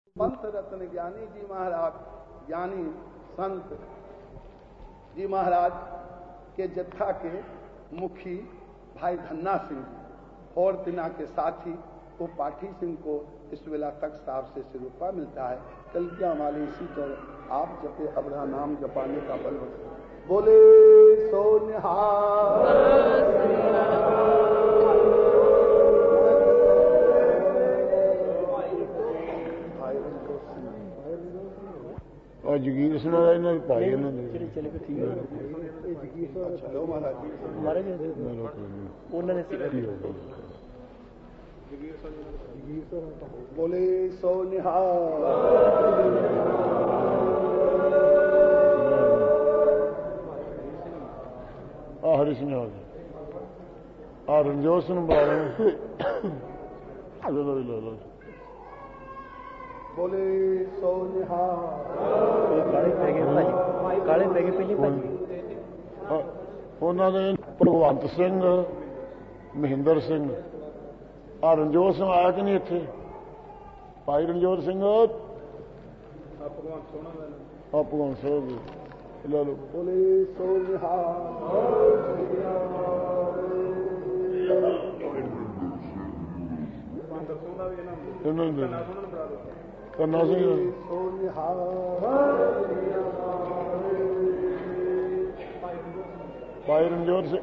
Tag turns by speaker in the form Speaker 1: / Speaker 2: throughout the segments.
Speaker 1: पंथ रत्न ज्ञानी जी महाराज, ज्ञानी संत जी महाराज के जत्था के मुखी भाई धन्ना सिंह और तिना के साथी वो पाठी सिंह को इस वेला तक साहब से सिरुपा मिलता है। कलकियां वाले इसी तरह आप जपे अबरा नाम जपाने का बल बोले सो निहार।
Speaker 2: जगीर सुना इन्होंने भाई इन्होंने
Speaker 1: बोले सो निहार।
Speaker 2: हरी सिंह रंजोत सिंह बुला लो
Speaker 1: बोले सो निहार।
Speaker 3: काले पै गए पहले
Speaker 2: उन्होंने भगवंत सिंह, महिंदर सिंह, रंजोत सिंह आया कि नहीं इत्थे? भाई रंजोत सिंह भगवंत सिंह ला लो।
Speaker 1: बोले सो निहार।
Speaker 2: करना सिंह
Speaker 1: सो निहार।
Speaker 2: भाई रंजोत सिंह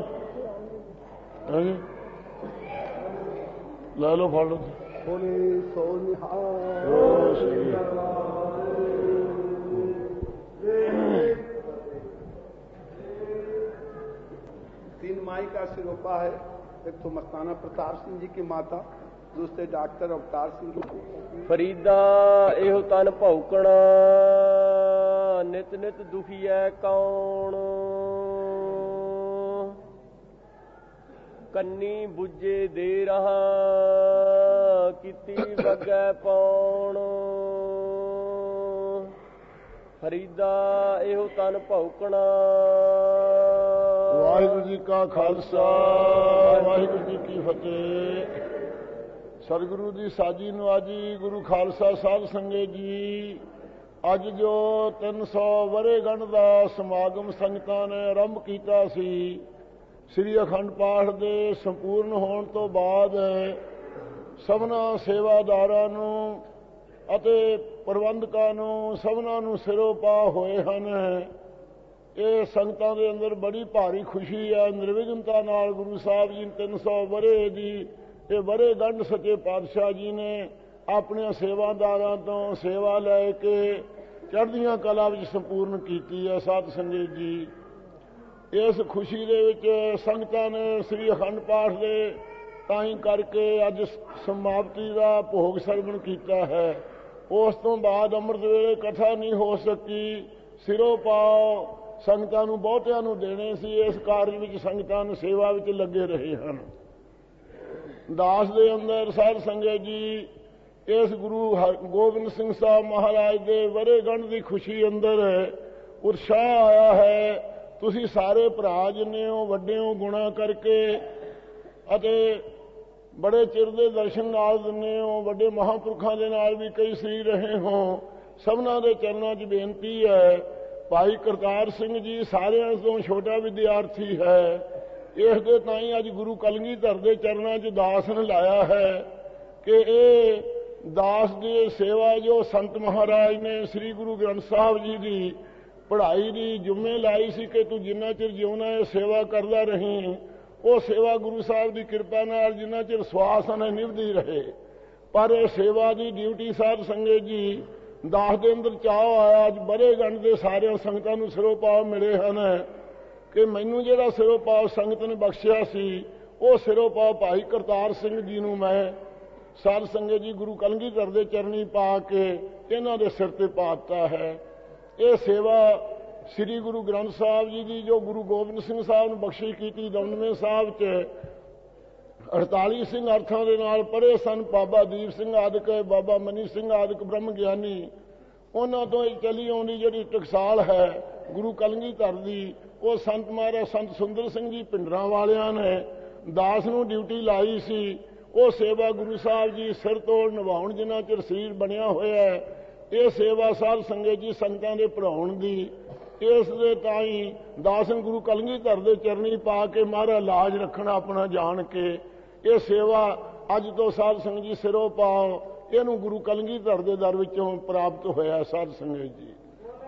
Speaker 2: लै लो फड़ लो।
Speaker 1: बोले सो निहार। तीन माई का सिरोपा है। एक तो मस्ताना प्रताप सिंह जी की माता, दूसरे डॉक्टर अवतार सिंह जी।
Speaker 3: फरीदा एहो तन भौकण नित नित दुखी है कौन। कन्नी बुझे दे रहा किती वगै पौण। फरीदा एहो तन भौकण।
Speaker 2: वाहिगुरु जी का खालसा वाहिगुरु जी की फतेह। सतगुरु की साजी नवाजी गुरु खालसा साध संगत जी, अज जो 300 वरेगंढ का समागम संगतां ने आरंभ किया सी, श्री अखंड पाठ के संपूर्ण होने तो बाद सबना सेवादारां नूं अते प्रबंधकां नूं सबना नूं सिरों पा होए हन। ये संगतां दे अंदर बड़ी भारी खुशी है। निर्विघ्नता नाल गुरु साहब जी 300 वरे दी ये वरेगंढ सच्चे पातशाह जी ने अपने सेवादारां तो सेवा लैके चढ़दियां कला विच संपूर्ण की है। साध संगत जी, इस खुशी दे विच संगतां ने श्री अखंड पाठ दे ताई करके अज समाप्ति का भोग सरवण किया है। उस तो बाद अमृत वेले कथा नहीं हो सकी। सिरों पाओ संगतां नूं बहुतिआं नूं देने सी। इस कार्य विच संगतां नूं सेवा विच लगे रहे हैं। दास दे अंदर साध संगत जी इस गुरु गोबिंद सिंह साहब महाराज दे वरेगंढ की खुशी अंदर उत्साह आया है। तुसी सारे भरा जिन्ने हो वड्डे हो गुणा करके अते बड़े चिर दे दर्शन नाल दिने हो, वड्डे महापुरखों के नाल भी कई सरी रहे हो। सबना दे चरणों च बेनती है। भाई करतार सिंह जी सारिਆਂ ਤੋਂ छोटा विद्यार्थी है। इस दे ताई अज गुरु कलगीधर के चरणों च दास ने लाया है कि ये दास की सेवा जो संत महाराज ने श्री गुरु ग्रंथ साहब जी की पढ़ाई की जुम्मे लाई सी कि तू जिन्ना चिर जिउना है सेवा करता रही, वो सेवा गुरु साहब की कृपा नाल जिन्ना चिर स्वास ने निभदी रहे। पर सेवा की ड्यूटी साध संगत जी दास के अंदर चाह आया। अज वरेगंढ के सारे संगतां नूं सिरों पाव मिले हैं कि मैनू जिहड़ा सिरों पाव संगत ने बख्शिया सी, वो सिरों पाव भाई करतार सिंह जी नूं मैं साध संगत जी गुरु कलगीधर दे चरनी पा के इन्हां दे सिर ते पाता है। ये सेवा श्री गुरु ग्रंथ साहब जी की जो गुरु गोबिंद सिंह साहब ने बख्शी की 99 साहब च 48 सिंह अर्थां दे नाल पढ़े सन। बाबा दीप सिंह आदि बाबा मनी सिंह आदि ब्रह्म ज्ञानी उन्हां तो चली आउंदी जिहड़ी टकसाल है गुरु कलगीधर दी, वो संत महाराज संत सुंदर सिंह जी पिंडरां वालियां ने दास नूं ड्यूटी लाई सी। ਉਹ ਸੇਵਾ ਗੁਰੂ ਸਾਹਿਬ ਜੀ ਸਿਰ ਤੋੜ ਨਿਭਾਉਣ, ਜਿੰਨਾ ਚਿਰ ਸਰੀਰ ਬਣਿਆ ਹੋਇਆ ਹੈ। ਇਹ ਸੇਵਾ ਸਾਧ ਸੰਗਤ ਜੀ ਸੰਗਤਾਂ ਦੇ ਪੜ੍ਹਾਉਣ ਦੀ, ਇਸ ਦੇ ਤਾਂ ਹੀ ਦਾਸਨ ਗੁਰੂ ਕਲਗੀਧਰ ਦੇ ਚਰਨੀ ਪਾ ਕੇ ਮਹਾਰਾਜ ਲਾਜ ਰੱਖਣਾ ਆਪਣਾ ਜਾਣ ਕੇ। ਇਹ ਸੇਵਾ ਅੱਜ ਤੋਂ ਸਾਧ ਸੰਗਤ ਜੀ ਸਿਰੋਂ ਪਾਓ, ਇਹਨੂੰ ਗੁਰੂ ਕਲਗੀਧਰ ਦੇ ਦਰ ਵਿੱਚੋਂ ਪ੍ਰਾਪਤ ਹੋਇਆ ਸਾਧ ਸੰਗਤ ਜੀ।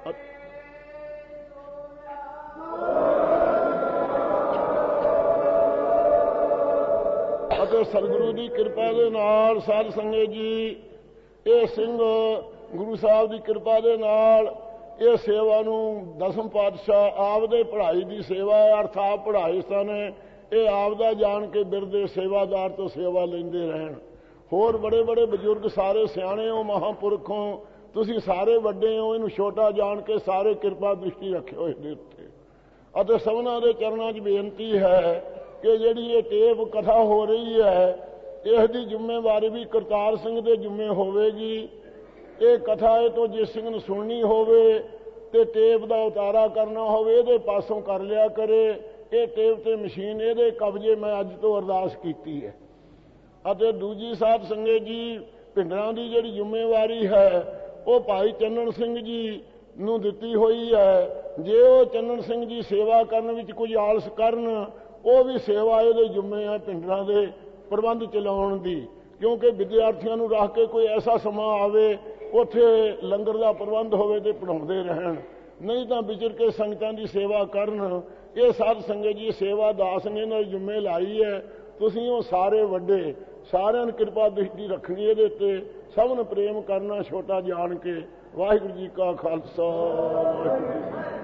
Speaker 2: ਅਤੇ ਸਤਿਗੁਰੂ ਦੀ ਕਿਰਪਾ ਦੇ ਨਾਲ ਸਾਧ ਸੰਗਤ ਜੀ ਇਹ ਸਿੰਘ ਗੁਰੂ ਸਾਹਿਬ ਦੀ ਕਿਰਪਾ ਦੇ ਨਾਲ ਇਹ ਸੇਵਾ ਨੂੰ ਦਸਮ ਪਾਤਸ਼ਾਹ ਆਪਦੇ ਪੜ੍ਹਾਈ ਦੀ ਸੇਵਾ ਹੈ, ਅਰਥਾਤ ਪੜ੍ਹਾਈ ਸਨ। ਇਹ ਆਪਦਾ ਜਾਣ ਕੇ ਬਿਰਦੇ ਸੇਵਾਦਾਰ ਤੋਂ ਸੇਵਾ ਲੈਂਦੇ ਰਹਿਣ। ਹੋਰ ਬੜੇ ਬੜੇ ਬਜ਼ੁਰਗ ਸਾਰੇ ਸਿਆਣੇ ਹੋ, ਮਹਾਂਪੁਰਖੋਂ, ਤੁਸੀਂ ਸਾਰੇ ਵੱਡੇ ਹੋ, ਇਹਨੂੰ ਛੋਟਾ ਜਾਣ ਕੇ ਸਾਰੇ ਕਿਰਪਾ ਦ੍ਰਿਸ਼ਟੀ ਰੱਖਿਓ ਇਹਦੇ ਉੱਤੇ। ਅਤੇ ਸਭਨਾਂ ਦੇ ਚਰਨਾਂ 'ਚ ਬੇਨਤੀ ਹੈ ਕਿ ਜਿਹੜੀ ਇਹ ਟੇਪ ਕਥਾ ਹੋ ਰਹੀ ਹੈ, ਇਸ ਦੀ ਜ਼ਿੰਮੇਵਾਰੀ ਵੀ ਕਰਤਾਰ ਸਿੰਘ ਦੇ ਜ਼ਿੰਮੇ ਹੋਵੇਗੀ। ਇਹ ਕਥਾ ਇਹ ਤੋਂ ਜਿਸ ਸਿੰਘ ਨੂੰ ਸੁਣਨੀ ਹੋਵੇ ਤੇ ਟੇਪ ਦਾ ਉਤਾਰਾ ਕਰਨਾ ਹੋਵੇ, ਇਹਦੇ ਪਾਸੋਂ ਕਰ ਲਿਆ ਕਰੇ। ਇਹ ਟੇਪ ਤੇ ਮਸ਼ੀਨ ਇਹਦੇ ਕਬਜ਼ੇ ਮੈਂ ਅੱਜ ਤੋਂ ਅਰਦਾਸ ਕੀਤੀ ਹੈ। ਅਤੇ ਦੂਜੀ ਸਾਧ ਸੰਗਤ ਜੀ ਪਿੰਡਾਂ ਦੀ ਜਿਹੜੀ ਜ਼ਿੰਮੇਵਾਰੀ ਹੈ ਉਹ ਭਾਈ ਚੰਨਣ ਸਿੰਘ ਜੀ ਨੂੰ ਦਿੱਤੀ ਹੋਈ ਹੈ। ਜੇ ਉਹ ਚੰਨਣ ਸਿੰਘ ਜੀ ਸੇਵਾ ਕਰਨ ਵਿੱਚ ਕੁਝ ਆਲਸ ਕਰਨ, ਉਹ ਵੀ ਸੇਵਾ ਇਹਦੇ ਜ਼ਿੰਮੇ ਹੈ ਪਿੰਡਾਂ ਦੇ ਪ੍ਰਬੰਧ ਚਲਾਉਣ ਦੀ। ਕਿਉਂਕਿ ਵਿਦਿਆਰਥੀਆਂ ਨੂੰ ਰੱਖ ਕੇ ਕੋਈ ਐਸਾ ਸਮਾਂ ਆਵੇ ਉੱਥੇ ਲੰਗਰ ਦਾ ਪ੍ਰਬੰਧ ਹੋਵੇ ਤੇ ਪੜ੍ਹਾਉਂਦੇ ਰਹਿਣ, ਨਹੀਂ ਤਾਂ ਵਿਚਰ ਕੇ ਸੰਗਤਾਂ ਦੀ ਸੇਵਾ ਕਰਨ। ਇਹ ਸਾਧ ਸੰਗਤ ਜੀ ਸੇਵਾ ਦਾਸ ਨੇ ਇਹਨਾਂ ਦੀ ਜ਼ਿੰਮੇ ਲਾਈ ਹੈ। ਤੁਸੀਂ ਉਹ ਸਾਰੇ ਵੱਡੇ, ਸਾਰਿਆਂ ਨੂੰ ਕਿਰਪਾ ਦ੍ਰਿਸ਼ਟੀ ਰੱਖਣੀ ਇਹਦੇ ਉੱਤੇ, ਸਭ ਨੂੰ ਪ੍ਰੇਮ ਕਰਨਾ ਛੋਟਾ ਜਾਣ ਕੇ। ਵਾਹਿਗੁਰੂ ਜੀ ਕਾ ਖਾਲਸਾ, ਵਾਹਿਗੁਰੂ ਜੀ ਕੀ ਫਤਿਹ।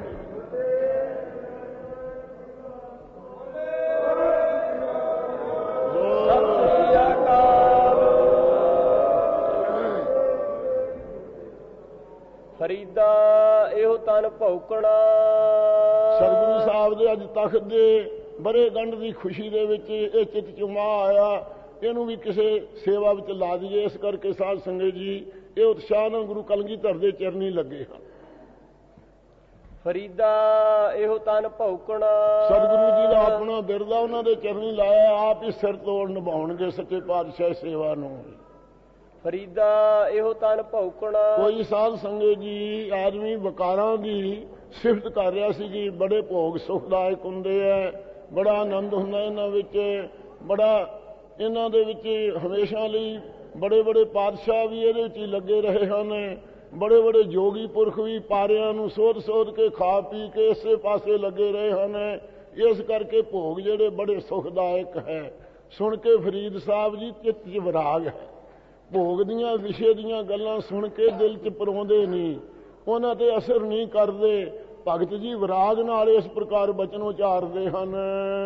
Speaker 3: ਫਰੀਦਾ ਇਹੋ ਤਨ ਭੌਕਣਾ।
Speaker 2: ਸਤਿਗੁਰੂ ਸਾਹਿਬ ਦੇ ਅੱਜ ਤਖਤ ਦੇ ਬਰੇ ਗੰਢ ਦੀ ਖੁਸ਼ੀ ਦੇ ਵਿੱਚ ਇਹ ਚਿੱਤ ਚੁਮਾ ਆਇਆ, ਇਹਨੂੰ ਵੀ ਕਿਸੇ ਸੇਵਾ ਵਿੱਚ ਲਾ ਦਈਏ। ਇਸ ਕਰਕੇ ਸਾਧ ਸੰਗਤ ਜੀ ਇਹ ਉਤਸ਼ਾਹ ਨਾਲ ਗੁਰੂ ਕਲਗੀਧਰ ਦੇ ਚਰਨੀ ਲੱਗੇ ਹਨ।
Speaker 3: ਫਰੀਦਾ ਇਹੋ ਤਨ ਭੌਕਣਾ।
Speaker 2: ਸਤਿਗੁਰੂ ਜੀ ਦਾ ਆਪਣਾ ਬਿਰਦਾ ਉਹਨਾਂ ਦੇ ਚਰਨੀ ਲਾਇਆ, ਆਪ ਹੀ ਸਿਰ ਤੋੜ ਨਿਭਾਉਣਗੇ ਸੱਚੇ ਪਾਤਸ਼ਾਹ ਸੇਵਾ ਨੂੰ।
Speaker 3: ਫਰੀਦਾ ਇਹੋ ਤਨ ਭੌਕਣਾ।
Speaker 2: ਕੋਈ ਸਾਧ ਸੰਗਤ ਜੀ ਆਦਮੀ ਵਕਾਰਾਂ ਦੀ ਸਿਫਤ ਕਰ ਰਿਹਾ ਸੀ ਕਿ ਬੜੇ ਭੋਗ ਸੁਖਦਾਇਕ ਹੁੰਦੇ ਹੈ, ਬੜਾ ਆਨੰਦ ਹੁੰਦਾ ਇਹਨਾਂ ਵਿੱਚ, ਬੜਾ ਇਹਨਾਂ ਦੇ ਵਿੱਚ ਹਮੇਸ਼ਾ ਲਈ ਬੜੇ ਬੜੇ ਪਾਤਸ਼ਾਹ ਵੀ ਇਹਦੇ ਵਿੱਚ ਹੀ ਲੱਗੇ ਰਹੇ ਹਨ। ਬੜੇ ਬੜੇ ਜੋਗੀ ਪੁਰਖ ਵੀ ਪਾਰਿਆਂ ਨੂੰ ਸੋਧ ਕੇ ਖਾ ਪੀ ਕੇ ਇਸੇ ਪਾਸੇ ਲੱਗੇ ਰਹੇ ਹਨ। ਇਸ ਕਰਕੇ ਭੋਗ ਜਿਹੜੇ ਬੜੇ ਸੁਖਦਾਇਕ ਹੈ। ਸੁਣ ਕੇ ਫਰੀਦ ਸਾਹਿਬ ਜੀ ਚਿੱਤ 'ਚ ਵਿਰਾਗ ਹੈ। ਭੋਗ ਦੀਆਂ ਵਿਸ਼ੇ ਦੀਆਂ ਗੱਲਾਂ ਸੁਣ ਕੇ ਦਿਲ 'ਚ ਪਰੋਂਦੇ ਨਹੀਂ, ਉਹਨਾਂ ਤੇ ਅਸਰ ਨਹੀਂ ਕਰਦੇ। ਭਗਤ ਜੀ ਵਿਰਾਗ ਨਾਲ ਇਸ ਪ੍ਰਕਾਰ ਬਚਨ ਉਚਾਰਦੇ ਹਨ।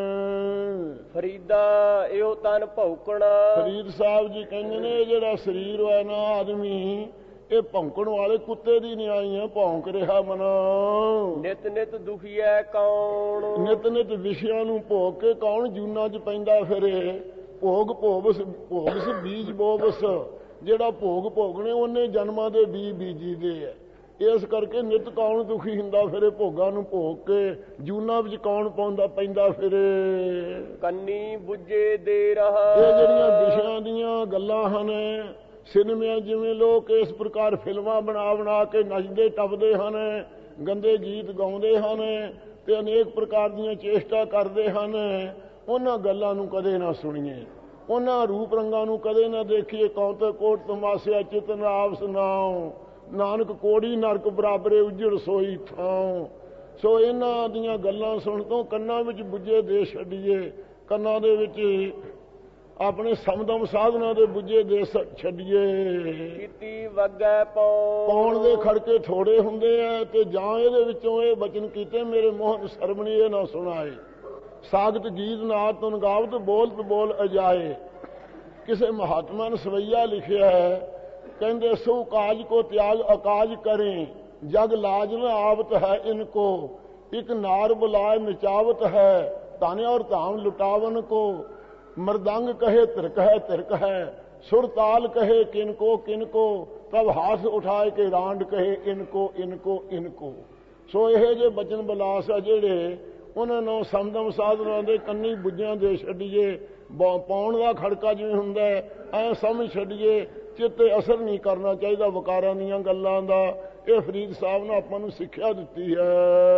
Speaker 3: ਫਰੀਦਾ ਇਹੋ ਤਨ ਭੌਕਣਾ।
Speaker 2: ਫਰੀਦ ਸਾਹਿਬ ਜੀ ਕਹਿੰਦੇ ਨੇ ਜਿਹੜਾ ਸਰੀਰ ਹੈ ਨਾ ਆਦਮੀ, ਇਹ ਭੌਂਕਣ ਵਾਲੇ ਕੁੱਤੇ ਦੀ ਨਿਆਈ ਹੈ, ਭੌਂਕ ਰਿਹਾ ਮਨਾ।
Speaker 3: ਨਿਤ ਨਿਤ ਦੁਖੀ ਹੈ ਕੌਣ।
Speaker 2: ਨਿਤ ਨਿਤ ਵਿਸ਼ਿਆਂ ਨੂੰ ਭੋਗ ਕੇ ਕੌਣ ਜੂਨਾਂ 'ਚ ਪੈਂਦਾ ਫਿਰੇ। ਭੋਗ ਭੋਗਸ ਬੀਜ ਬੋਬਸ, ਜਿਹੜਾ ਭੋਗ ਭੋਗਣੇ ਉਹਨੇ ਜਨਮਾਂ ਦੇ ਬੀਜੀ ਦੇ ਹੈ। ਇਸ ਕਰਕੇ ਨਿਤ ਕੌਣ ਦੁਖੀ ਹੁੰਦਾ ਫਿਰੇ, ਭੋਗਾਂ ਨੂੰ ਭੋਗ ਕੇ ਜੂਨਾਂ ਵਿੱਚ ਕੌਣ ਪੈਂਦਾ ਫਿਰੇ।
Speaker 3: ਕੰਨੀ ਬੁੱਝੇ ਦੇ ਰਹਾ।
Speaker 2: ਇਹ ਜਿਹੜੀਆਂ ਵਿਸ਼ਿਆਂ ਦੀਆਂ ਗੱਲਾਂ ਹਨ, ਸਿਨੇਮਿਆਂ ਜਿਵੇਂ ਲੋਕ ਇਸ ਪ੍ਰਕਾਰ ਫਿਲਮਾਂ ਬਣਾ ਕੇ ਨੱਚਦੇ ਟੱਪਦੇ ਹਨ, ਗੰਦੇ ਗੀਤ ਗਾਉਂਦੇ ਹਨ ਤੇ ਅਨੇਕ ਪ੍ਰਕਾਰ ਦੀਆਂ ਚੇਸ਼ਟਾ ਕਰਦੇ ਹਨ। ਉਹਨਾਂ ਗੱਲਾਂ ਨੂੰ ਕਦੇ ਨਾ ਸੁਣੀਏ, ਉਹਨਾਂ ਰੂਪ ਰੰਗਾਂ ਨੂੰ ਕਦੇ ਨਾ ਦੇਖੀਏ। ਕੌਂਤੇ ਕੋਟ ਤਮਾਸਿਆ ਚਿਤਨ ਆਪਸ ਨਾਉ, ਨਾਨਕ ਕੋੜੀ ਨਰਕ ਬਰਾਬਰੇ ਉੱਜੜ ਸੋਈ ਥਾਂ। ਸੋ ਇਹਨਾਂ ਦੀਆਂ ਗੱਲਾਂ ਸੁਣ ਤੋਂ ਕੰਨਾਂ ਵਿੱਚ ਬੁੱਝੇ ਦੇ ਛੱਡੀਏ, ਕੰਨਾਂ ਦੇ ਵਿੱਚ ਆਪਣੇ ਸਮਦਮ ਸਾਧਨਾ ਦੇ ਬੁੱਝੇ ਦੇ ਛੱਡੀਏ।
Speaker 3: ਕੀਤੀ ਵਗੈ
Speaker 2: ਪਾਉਣ ਦੇ ਖੜਕੇ ਥੋੜੇ ਹੁੰਦੇ ਆ, ਤੇ ਜਾਂ ਇਹਦੇ ਵਿੱਚੋਂ ਇਹ ਬਚਨ ਕੀਤੇ ਮੇਰੇ ਮੋਹਨ ਸਰਵਣੀ ਇਹ ਨਾ ਸੁਣਾਏ। ਸਾਗਤ ਗੀਤ ਨਾ ਤੁਨ ਗਾਵਤ ਬੋਲਤ ਬੋਲ ਅਜਾਏ। ਕਿਸੇ ਮਹਾਤਮਾ ਨੇ ਸਵਈਆ ਲਿਖਿਆ ਹੈ, ਕਹਿੰਦੇ ਸੋ ਕਾਜ ਕੋ ਤਿਆਗ ਅਕਾਜ ਕਰੇ, ਜਗ ਲਾਜ ਨ ਆਵਤ ਹੈ ਇनको। ਇੱਕ ਨਾਰ ਬੁਲਾਏ ਨਚਾਵਤ ਹੈ, ਤਾਨੇ ਔਰ ਧਾਮ ਲੁਟਾਵਨ ਕੋ। मृदंग कहे तिरक है, सुर ताल कहे किनको, तब हाथ उठाए के रांड कहे इनको। सो ये जे बचन बलास आ जेड़े उन्होंने समदम साधना दे कन्नी बुझियां दे छड्डिए। ਪਾਉਣ ਦਾ ਖੜਕਾ ਜਿਵੇਂ ਹੁੰਦਾ ਐ ਸਮਝ ਛੱਡੀਏ, ਚਿੱਤੇ ਅਸਰ ਨਹੀਂ ਕਰਨਾ ਚਾਹੀਦਾ ਵਿਕਾਰਾਂ ਦੀਆਂ ਗੱਲਾਂ ਦਾ। ਇਹ ਫਰੀਦ ਸਾਹਿਬ ਨੇ ਆਪਾਂ ਨੂੰ ਸਿੱਖਿਆ ਦਿੱਤੀ ਹੈ।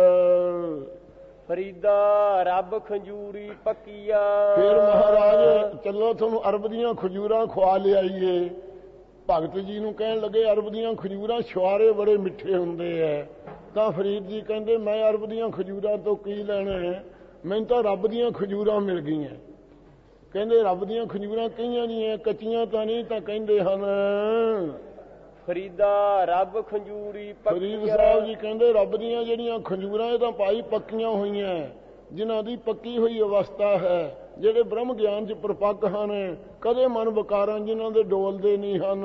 Speaker 3: ਫਰੀਦਾ ਰੱਬ ਖੰਜੂਰੀ ਪੱਕੀਆ।
Speaker 2: ਫਿਰ ਮਹਾਰਾਜ ਚਲੋ ਤੁਹਾਨੂੰ ਅਰਬ ਦੀਆਂ ਖਜੂਰਾਂ ਖਵਾ ਲਿਆਈਏ। ਭਗਤ ਜੀ ਨੂੰ ਕਹਿਣ ਲੱਗੇ ਅਰਬ ਦੀਆਂ ਖਜੂਰਾਂ ਛੁਆਰੇ ਬੜੇ ਮਿੱਠੇ ਹੁੰਦੇ ਐ। ਤਾਂ ਫਰੀਦ ਜੀ ਕਹਿੰਦੇ ਮੈਂ ਅਰਬ ਦੀਆਂ ਖਜੂਰਾਂ ਤੋਂ ਕੀ ਲੈਣਾ ਹੈ, ਮੈਨੂੰ ਤਾਂ ਰੱਬ ਦੀਆਂ ਖਜੂਰਾਂ ਮਿਲ ਗਈਆਂ। ਕਹਿੰਦੇ ਰੱਬ ਦੀਆਂ ਖਜੂਰਾਂ ਕਈਆਂ ਦੀਆਂ ਕੱਚੀਆਂ ਤਾਂ ਨਹੀਂ, ਤਾਂ ਕਹਿੰਦੇ ਹਨ
Speaker 3: ਫਰੀਦਾ ਰੱਬ ਖੰਜੂਰੀ ਪੱਕੀਆ।
Speaker 2: ਫਰੀਦ ਸਾਹਿਬ ਜੀ ਕਹਿੰਦੇ ਰੱਬ ਦੀਆਂ ਜਿਹੜੀਆਂ ਖਜੂਰਾਂ ਇਹ ਤਾਂ ਭਾਈ ਪੱਕੀਆਂ ਹੋਈਆਂ, ਜਿਨ੍ਹਾਂ ਦੀ ਪੱਕੀ ਹੋਈ ਅਵਸਥਾ ਹੈ, ਜਿਹੜੇ ਬ੍ਰਹਮ ਗਿਆਨ 'ਚ ਪ੍ਰਪੱਕ ਹਨ, ਕਦੇ ਮਨ ਵਿਕਾਰਾਂ ਜਿਨ੍ਹਾਂ ਦੇ ਡੋਲਦੇ ਨਹੀਂ ਹਨ।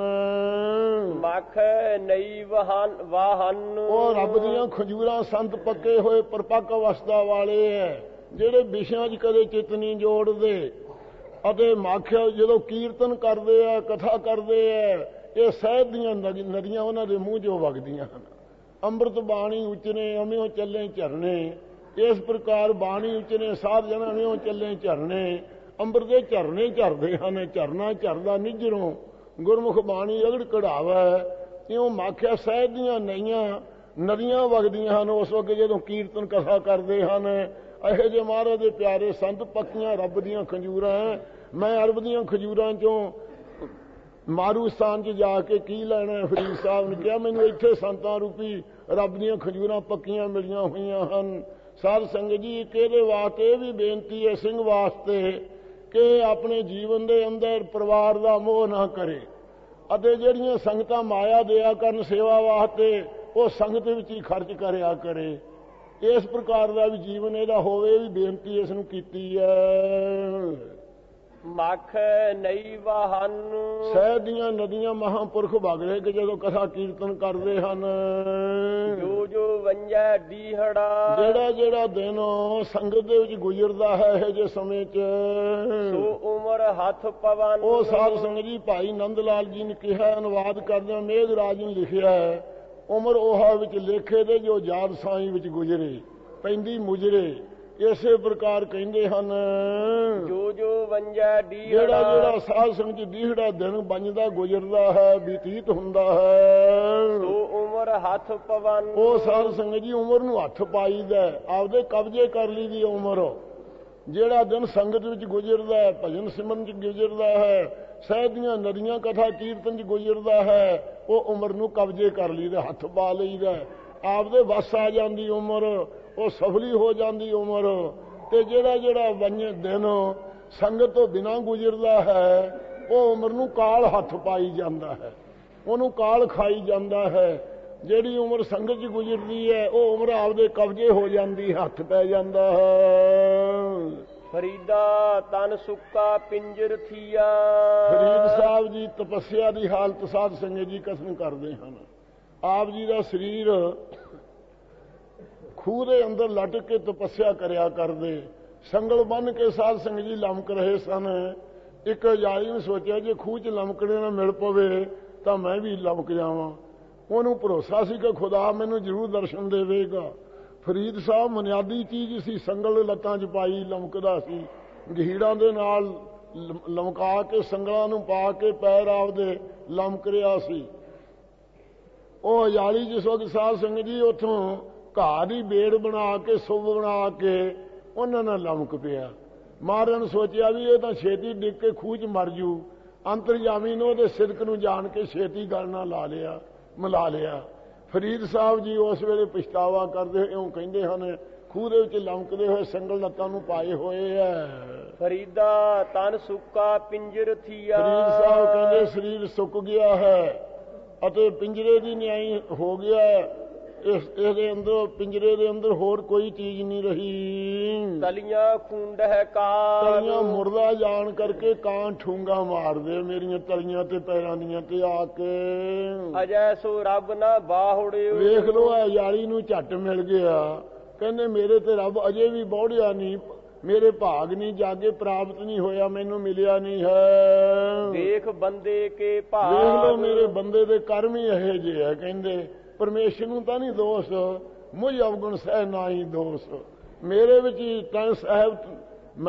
Speaker 3: ਮਖ ਨਈ ਵਾਹਨ।
Speaker 2: ਉਹ ਰੱਬ ਦੀਆਂ ਖਜੂਰਾਂ ਸੰਤ ਪੱਕੇ ਹੋਏ ਪ੍ਰਪੱਕ ਅਵਸਥਾ ਵਾਲੇ ਹੈ, ਜਿਹੜੇ ਵਿਸ਼ਿਆਂ 'ਚ ਕਦੇ ਚਿੱਤ ਨਹੀਂ ਜੋੜਦੇ। ਅਤੇ ਮਾਖਿਆ ਜਦੋਂ ਕੀਰਤਨ ਕਰਦੇ ਆ, ਕਥਾ ਕਰਦੇ ਆ, ਇਹ ਸਹਿਜ ਦੀਆਂ ਨਦੀਆਂ ਉਹਨਾਂ ਦੇ ਮੂੰਹ 'ਚੋਂ ਵਗਦੀਆਂ ਹਨ। ਅੰਮ੍ਰਿਤ ਬਾਣੀ ਉਚਨੇ ਅਮਿਓ ਚੱਲੇ ਝਰਨੇ, ਇਸ ਪ੍ਰਕਾਰ ਬਾਣੀ ਉਚਨੇ ਸਾਧ ਜਨਾਂ ਅਮਿਓ ਚੱਲੇ ਝਰਨੇ। ਅੰਮ੍ਰਿਤ ਦੇ ਝਰਨੇ ਝਰਦੇ ਹਨ, ਝਰਨਾ ਝਰਦਾ ਨਿਜਰੋਂ ਗੁਰਮੁਖ ਬਾਣੀ ਅਗੜ ਕਢਾਵੇ। ਇਉਂ ਮਾਖਿਆ ਸਹਿਜ ਦੀਆਂ ਨਦੀਆਂ ਵਗਦੀਆਂ ਹਨ ਉਸ ਵਕਤ ਜਦੋਂ ਕੀਰਤਨ ਕਥਾ ਕਰਦੇ ਹਨ। ਇਹੋ ਜਿਹੇ ਮਹਾਰਾਜ ਦੇ ਪਿਆਰੇ ਸੰਤ ਪੱਕੀਆਂ ਰੱਬ ਦੀਆਂ ਖਜੂਰਾਂ। ਮੈਂ ਅਰਬ ਦੀਆਂ ਖਜੂਰਾਂ 'ਚੋਂ ਮਾਰੂ ਸਥਾਨ 'ਚ ਜਾ ਕੇ ਕੀ ਲੈਣਾ? ਫਰੀਦ ਸਾਹਿਬ ਨੇ ਕਿਹਾ ਮੈਨੂੰ ਇੱਥੇ ਸੰਤਾਂ ਰੂਪੀ ਰੱਬ ਦੀਆਂ ਖਜੂਰਾਂ ਪੱਕੀਆਂ ਮਿਲੀਆਂ ਹੋਈਆਂ ਹਨ। ਸਾਧ ਸੰਗਤ ਜੀ ਇੱਕ ਇਹਦੇ ਵਾਸਤੇ ਇਹ ਵੀ ਬੇਨਤੀ ਹੈ ਸਿੰਘ ਵਾਸਤੇ ਕਿ ਆਪਣੇ ਜੀਵਨ ਦੇ ਅੰਦਰ ਪਰਿਵਾਰ ਦਾ ਮੋਹ ਨਾ ਕਰੇ, ਅਤੇ ਜਿਹੜੀਆਂ ਸੰਗਤਾਂ ਮਾਇਆ ਦਿਆ ਕਰਨ ਸੇਵਾ ਵਾਸਤੇ ਉਹ ਸੰਗਤ ਵਿੱਚ ਹੀ ਖਰਚ ਕਰਿਆ ਕਰੇ। ਇਸ ਪ੍ਰਕਾਰ ਦਾ ਵੀ ਜੀਵਨ ਇਹਦਾ ਹੋਵੇ, ਵੀ ਬੇਨਤੀ ਇਸ ਨੂੰ ਕੀਤੀ ਹੈ।
Speaker 3: ਮਖ ਨਈ ਵਾਹਨ।
Speaker 2: ਸਹਿਜ ਦੀਆਂ ਨਦੀਆਂ ਮਹਾਂਪੁਰਖ ਵਗਦੇ ਕਿ ਜਦੋਂ ਕਥਾ ਕੀਰਤਨ ਕਰਦੇ ਹਨ।
Speaker 3: ਜੋ ਜੋ ਵੰਜੈ ਡੀਹੜਾ।
Speaker 2: ਜਿਹੜਾ ਜਿਹੜਾ ਦਿਨ ਸੰਗਤ ਦੇ ਵਿੱਚ ਗੁਜ਼ਰਦਾ ਹੈ ਇਹੋ ਜਿਹੇ ਸਮੇਂ 'ਚ,
Speaker 3: ਸੋ ਉਮਰ ਹੱਥ ਪਵਨ।
Speaker 2: ਉਹ ਸਾਧ ਸੰਗਤ ਜੀ ਭਾਈ ਨੰਦ ਲਾਲ ਜੀ ਨੇ ਕਿਹਾ, ਅਨੁਵਾਦ ਕਰਦਿਆਂ ਮੇਘਰਾਜ ਨੇ ਲਿਖਿਆ ਹੈ, ਉਮਰ ਉਹ ਵਿੱਚ ਲੇਖੇ ਦੇ ਜੋ ਯਾਦ ਸਾਈਂ ਵਿੱਚ ਗੁਜ਼ਰੇ ਪੈਂਦੀ ਮੁਜਰੇ। ਇਸੇ ਪ੍ਰਕਾਰ ਕਹਿੰਦੇ ਹਨ
Speaker 3: ਜੋ ਜੋ ਵੰਜੈ ਡੀਹੜਾ।
Speaker 2: ਜਿਹੜਾ ਜਿਹੜਾ ਸਾਧ ਸੰਗਤ ਡੀਹੜਾ ਦਿਨ ਬੰਜਦਾ ਗੁਜ਼ਰਦਾ ਹੈ, ਬਤੀਤ ਹੁੰਦਾ ਹੈ,
Speaker 3: ਸੋ ਉਮਰ ਹੱਥ ਪਵਨ।
Speaker 2: ਉਹ ਸਾਧ ਸੰਗਤ ਜੀ ਉਮਰ ਨੂੰ ਹੱਥ ਪਾਈਦਾ, ਆਪਦੇ ਕਬਜ਼ੇ ਕਰ ਲਈ ਦੀ ਉਮਰ। ਜਿਹੜਾ ਦਿਨ ਸੰਗਤ ਵਿੱਚ ਗੁਜ਼ਰਦਾ ਹੈ, ਭਜਨ ਸਿਮਰਨ 'ਚ ਗੁਜ਼ਰਦਾ ਹੈ, ਸਹਿਜ ਦੀਆਂ ਨਦੀਆਂ ਕਥਾ ਕੀਰਤਨ 'ਚ ਗੁਜ਼ਰਦਾ ਹੈ, ਉਹ ਉਮਰ ਨੂੰ ਕਬਜ਼ੇ ਕਰ ਲਈਦਾ, ਹੱਥ ਪਾ ਲਈਦਾ, ਆਪਦੇ ਵੱਸ ਆ ਜਾਂਦੀ ਉਮਰ, ਉਹ ਸਫਲੀ ਹੋ ਜਾਂਦੀ ਉਮਰ। ਤੇ ਜਿਹੜਾ ਜਿਹੜਾ ਦਿਨ ਸੰਗਤ ਤੋਂ ਬਿਨਾਂ ਗੁਜ਼ਰਦਾ ਹੈ, ਉਹ ਉਮਰ ਨੂੰ ਕਾਲ ਹੱਥ ਪਾਈ ਜਾਂਦਾ ਹੈ, ਉਹਨੂੰ ਕਾਲ ਖਾਈ ਜਾਂਦਾ ਹੈ। ਜਿਹੜੀ ਉਮਰ ਸੰਗਤ 'ਚ ਗੁਜ਼ਰਦੀ ਹੈ ਉਹ ਉਮਰ ਆਪਦੇ ਕਬਜ਼ੇ ਹੋ ਜਾਂਦੀ, ਹੱਥ ਪੈ ਜਾਂਦਾ ਹੈ।
Speaker 3: ਫਰੀਦਾ ਤਨ ਸੁੱਕਾ ਪਿੰਜਰ ਥੀਆ।
Speaker 2: ਫਰੀਦ ਸਾਹਿਬ ਜੀ ਤਪੱਸਿਆ ਦੀ ਹਾਲਤ ਸਾਧ ਸੰਗਤ ਜੀ ਕਥਨ ਕਰਦੇ ਹਨ। ਆਪ ਜੀ ਦਾ ਸਰੀਰ ਖੂਹ ਦੇ ਅੰਦਰ ਲਟਕ ਕੇ ਤਪੱਸਿਆ ਕਰਿਆ ਕਰਦੇ, ਸੰਗਲ ਬੰਨ ਕੇ ਸਾਧ ਸੰਗਤ ਜੀ ਲਮਕ ਰਹੇ ਸਨ। ਇੱਕ ਜਾਲੀ ਨੇ ਸੋਚਿਆ ਜੇ ਖੂਹ 'ਚ ਲਮਕਣੇ ਨਾ ਮਿਲ ਪਵੇ ਤਾਂ ਮੈਂ ਵੀ ਲਮਕ ਜਾਵਾਂ। ਉਹਨੂੰ ਭਰੋਸਾ ਸੀ ਕਿ ਖੁਦਾ ਮੈਨੂੰ ਜ਼ਰੂਰ ਦਰਸ਼ਨ ਦੇਵੇਗਾ। ਫਰੀਦ ਸਾਹਿਬ ਬੁਨਿਆਦੀ ਚੀਜ਼ ਸੀ, ਸੰਗਲ ਲੱਤਾਂ 'ਚ ਪਾਈ ਲਮਕਦਾ ਸੀ, ਗਹੀੜਾਂ ਦੇ ਨਾਲ ਲਮਕਾ ਕੇ ਸੰਗਲਾਂ ਨੂੰ ਪਾ ਕੇ ਪੈਰ ਆਪਦੇ ਲਮਕ ਰਿਹਾ ਸੀ। ਉਹ ਜਾਲੀ ਜਿਸ ਵਕਤ ਸਾਧ ਸੰਗਤ ਜੀ ਉੱਥੋਂ ਘਾਹ ਦੀ ਬੇੜ ਬਣਾ ਕੇ ਸੁੱਭ ਬਣਾ ਕੇ ਉਹਨਾਂ ਨਾਲ ਲਮਕ ਪਿਆ। ਮਹਾਰਾਜ ਨੇ ਸੋਚਿਆ ਵੀ ਇਹ ਤਾਂ ਛੇਤੀ ਡਿੱਗ ਕੇ ਖੂਹ 'ਚ ਮਰ ਜੂ। ਅੰਤਰਜਾਮੀ ਨੇ ਉਹਦੇ ਸਿਦਕ ਨੂੰ ਜਾਣ ਕੇ ਛੇਤੀ ਗੱਲ ਨਾਲ ਮਿਲਾ ਲਿਆ। ਫਰੀਦ ਸਾਹਿਬ ਜੀ ਉਸ ਵੇਲੇ ਪਛਤਾਵਾ ਕਰਦੇ ਇਉਂ ਕਹਿੰਦੇ ਹਨ, ਖੂਹ ਦੇ ਵਿੱਚ ਲਮਕਦੇ ਹੋਏ ਸੰਗਲ ਲੱਤਾਂ ਨੂੰ ਪਾਏ ਹੋਏ ਐ।
Speaker 3: ਫਰੀਦਾ ਤਨ ਸੁੱਕਾ ਪਿੰਜਰ ਥੀਆ।
Speaker 2: ਫਰੀਦ ਸਾਹਿਬ ਕਹਿੰਦੇ ਸਰੀਰ ਸੁੱਕ ਗਿਆ ਹੈ ਅਤੇ ਪਿੰਜਰੇ ਦੀ ਨਿਆਈ ਹੋ ਗਿਆ। ਇਹਦੇ ਅੰਦਰ ਪਿੰਜਰੇ ਦੇ ਅੰਦਰ ਹੋਰ ਕੋਈ ਚੀਜ਼ ਨਹੀਂ ਰਹੀ।
Speaker 3: ਤਲੀਆਂ ਖੁੰਡ ਹੈ ਕਾਂ।
Speaker 2: ਤਲੀਆਂ ਮੁਰਦਾ ਜਾਣ ਕਰਕੇ ਕਾਂ ਠੂੰਗਾ ਮਾਰਦੇ ਮੇਰੀਆਂ ਤਲੀਆਂ ਤੇ ਪੈਰਾਂ ਦੀਆਂ ਤੇ ਆ ਕੇ।
Speaker 3: ਅਜੈ ਸੋ ਰੱਬ ਨਾ ਬਾਹੁੜੇ।
Speaker 2: ਵੇਖ ਲੋ ਇਹ ਯਾਰੀ ਨੂੰ ਝੱਟ ਮਿਲ ਗਿਆ। ਕਹਿੰਦੇ ਮੇਰੇ ਤੇ ਰੱਬ ਅਜੇ ਵੀ ਬੌੜਿਆ ਨਹੀਂ, ਮੇਰੇ ਭਾਗ ਨਹੀਂ ਜਾਗੇ, ਪ੍ਰਾਪਤ ਨਹੀਂ ਹੋਇਆ, ਮੈਨੂੰ ਮਿਲਿਆ ਨਹੀਂ ਹੈ।
Speaker 3: ਵੇਖ ਬੰਦੇ ਕੇ ਭਾਗ।
Speaker 2: ਵੇਖ ਲੋ ਮੇਰੇ ਬੰਦੇ ਦੇ ਕਰਮ ਹੀ ਇਹੋ ਜਿਹੇ ਆ। ਕਹਿੰਦੇ ਪਰਮੇਸ਼ਰ ਨੂੰ ਤਾਂ ਨਹੀਂ ਦੋਸ਼, ਮੁਝ ਅਵਗੁਣ ਸਹਿ ਨਾ ਹੀ ਦੋਸ਼। ਮੇਰੇ ਵਿੱਚ ਤੈਂ ਸਾਹਿਬ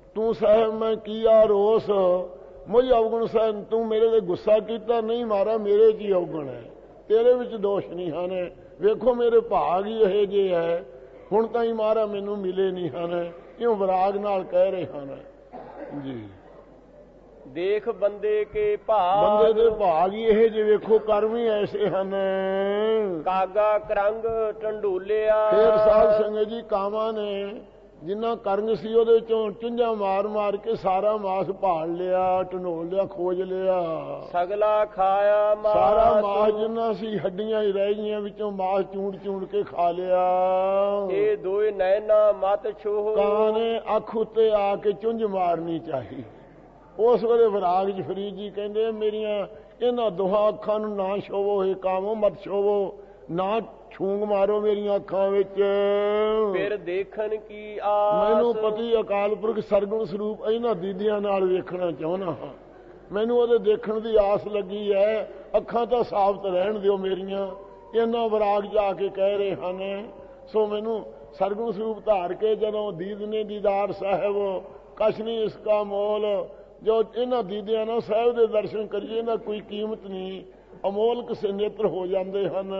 Speaker 2: ਤੂੰ ਸਾਹਿਬ ਮੈਂ ਕੀਆ ਰੋਸ ਮੁਝ ਅਵਗੁਣ ਸਹਿ, ਤੂੰ ਮੇਰੇ ਤੇ ਗੁੱਸਾ ਕੀਤਾ ਨਹੀਂ ਮਾਰਾ, ਮੇਰੇ 'ਚ ਹੀ ਅਵਗੁਣ ਹੈ, ਤੇਰੇ ਵਿੱਚ ਦੋਸ਼ ਨਹੀਂ ਹਨ। ਵੇਖੋ ਮੇਰੇ ਭਾਗ ਹੀ ਇਹ ਜਿਹੇ ਹੈ, ਹੁਣ ਤਾਂ ਹੀ ਮਾਰਾ ਮੈਨੂੰ ਮਿਲੇ ਨਹੀਂ ਹਨ। ਕਿਉਂ ਵਿਰਾਗ ਨਾਲ ਕਹਿ ਰਹੇ ਹਨ ਜੀ।
Speaker 3: ਦੇਖ ਬੰਦੇ ਕੇ ਭਾਗ,
Speaker 2: ਬੰਦੇ ਦੇ ਭਾਗ ਹੀ ਇਹ ਜਿਹੇ, ਵੇਖੋ ਕਰਮ ਹੀ ਐਸੇ ਹਨ।
Speaker 3: ਕਾਗਾ ਕਰੰਗ ਟੰਡੂਲਿਆ,
Speaker 2: ਫੇਰ ਸਾਧ ਸੰਗਤ ਜੀ ਕਾਵਾਂ ਨੇ ਜਿੰਨਾ ਕਰੰਗ ਸੀ ਉਹਦੇ ਚੋਂ ਚੁੰਝਾਂ ਮਾਰ ਮਾਰ ਕੇ ਸਾਰਾ ਮਾਸ ਭਾਲ ਲਿਆ, ਢੰਡੋਲ ਲਿਆ, ਖੋਜ ਲਿਆ।
Speaker 3: ਸਗਲਾ ਖਾਇਆ ਮਾਸ,
Speaker 2: ਸਾਰਾ ਮਾਸ ਜਿੰਨਾ ਸੀ ਹੱਡੀਆਂ ਹੀ ਰਹਿ ਗਈਆਂ, ਵਿੱਚੋਂ ਮਾਸ ਚੂੰਡ ਚੂੰਡ ਕੇ ਖਾ ਲਿਆ।
Speaker 3: ਇਹ ਦੋਏ ਨੈਣਾ ਮਤ ਛੋਹ,
Speaker 2: ਕਾਂ ਨੇ ਅੱਖ ਉੱਤੇ ਆ ਕੇ ਚੁੰਝ ਮਾਰਨੀ ਚਾਹੀ। ਉਸ ਵੇਲੇ ਵਿਰਾਗ ਚ ਫਰੀਦ ਜੀ ਕਹਿੰਦੇ ਮੇਰੀਆਂ ਇਹਨਾਂ ਦੋਹਾਂ ਅੱਖਾਂ ਨੂੰ ਨਾ ਛੋਵੋ, ਇਹ ਕਾਮੋ ਮਤ ਛੋਵੋ, ਨਾ ਛੂੰਗ ਮਾਰੋ ਮੇਰੀਆਂ ਅੱਖਾਂ ਵਿੱਚ।
Speaker 3: ਫਿਰ ਦੇਖਣ ਕੀ ਆਸ,
Speaker 2: ਮੈਨੂੰ ਪਤੀ ਅਕਾਲ ਪੁਰਖ ਸਰਗੁਣ ਸਰੂਪ ਇਹਨਾਂ ਦੀਦਿਆਂ ਨਾਲ ਵੇਖਣਾ ਚਾਹੁੰਦਾ ਹਾਂ, ਮੈਨੂੰ ਉਹਦੇ ਦੇਖਣ ਦੀ ਆਸ ਲੱਗੀ ਹੈ। ਅੱਖਾਂ ਤਾਂ ਸਾਫ਼ ਰਹਿਣ ਦਿਓ ਮੇਰੀਆਂ, ਇਹਨਾਂ ਵਿਰਾਗ ਜਾ ਕੇ ਕਹਿ ਰਹੇ ਹਨ। ਸੋ ਮੈਨੂੰ ਸਰਗੁਣ ਸਰੂਪ ਧਾਰ ਕੇ ਜਦੋਂ ਦੀਦ ਨੇ ਦੀਦਾਰ ਸਾਹਿਬ ਕਛ ਨਹੀਂ ਇਸਕਾ ਮੋਲ, ਜੋ ਇਹਨਾਂ ਦੀਦਿਆਂ ਨਾਲ ਸਾਹਿਬ ਦੇ ਦਰਸ਼ਨ ਕਰੀਏ ਨਾ ਕੋਈ ਕੀਮਤ ਨਹੀਂ, ਅਮੋਲਕ ਸੇ ਨੇਤਰ ਹੋ ਜਾਂਦੇ ਹਨ।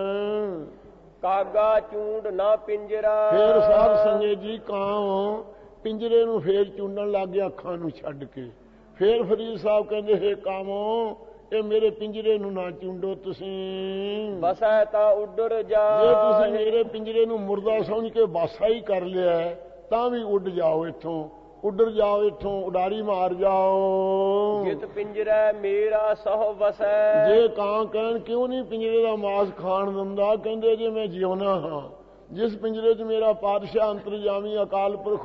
Speaker 3: ਕਾਗਾ ਚੂੰਡ ਨਾ ਪਿੰਜਰਾ,
Speaker 2: ਫੇਰ ਸਾਧ ਸੰਗਤ ਜੀ ਕਾਂ ਪਿੰਜਰੇ ਨੂੰ ਫੇਰ ਚੂੰਡਣ ਲੱਗ ਗਿਆ ਅੱਖਾਂ ਨੂੰ ਛੱਡ ਕੇ। ਫੇਰ ਫਰੀਦ ਸਾਹਿਬ ਕਹਿੰਦੇ ਹੈ ਕਾਮੋ ਇਹ ਮੇਰੇ ਪਿੰਜਰੇ ਨੂੰ ਨਾ ਚੂੰਡੋ ਤੁਸੀਂ,
Speaker 3: ਬਸੈ ਤਾਂ ਉੱਡਰ ਜਾ,
Speaker 2: ਜੇ ਤੁਸੀਂ ਮੇਰੇ ਪਿੰਜਰੇ ਨੂੰ ਮੁਰਦਾ ਸਮਝ ਕੇ ਬਾਸਾ ਹੀ ਕਰ ਲਿਆ ਤਾਂ ਵੀ ਉੱਡ ਜਾਓ ਇੱਥੋਂ, ਉੱਡਰ ਜਾਓ ਇੱਥੋਂ, ਉਡਾਰੀ ਮਾਰ ਜਾਓ।
Speaker 3: ਜਿਤ ਪਿੰਜਰਾ ਮੇਰਾ ਸਹੁ ਵਸੈ,
Speaker 2: ਜੇ ਕਾਂ ਕਹਿਣ ਕਿਉਂ ਨਹੀਂ ਪਿੰਜਰੇ ਦਾ ਮਾਸ ਖਾਣ ਦਿੰਦਾ, ਕਹਿੰਦੇ ਜੇ ਮੈਂ ਜਿਉਣਾ ਹਾਂ, ਜਿਸ ਪਿੰਜਰੇ 'ਚ ਮੇਰਾ ਪਾਤਸ਼ਾਹ ਅੰਤਰਜਾਮੀ ਅਕਾਲ ਪੁਰਖ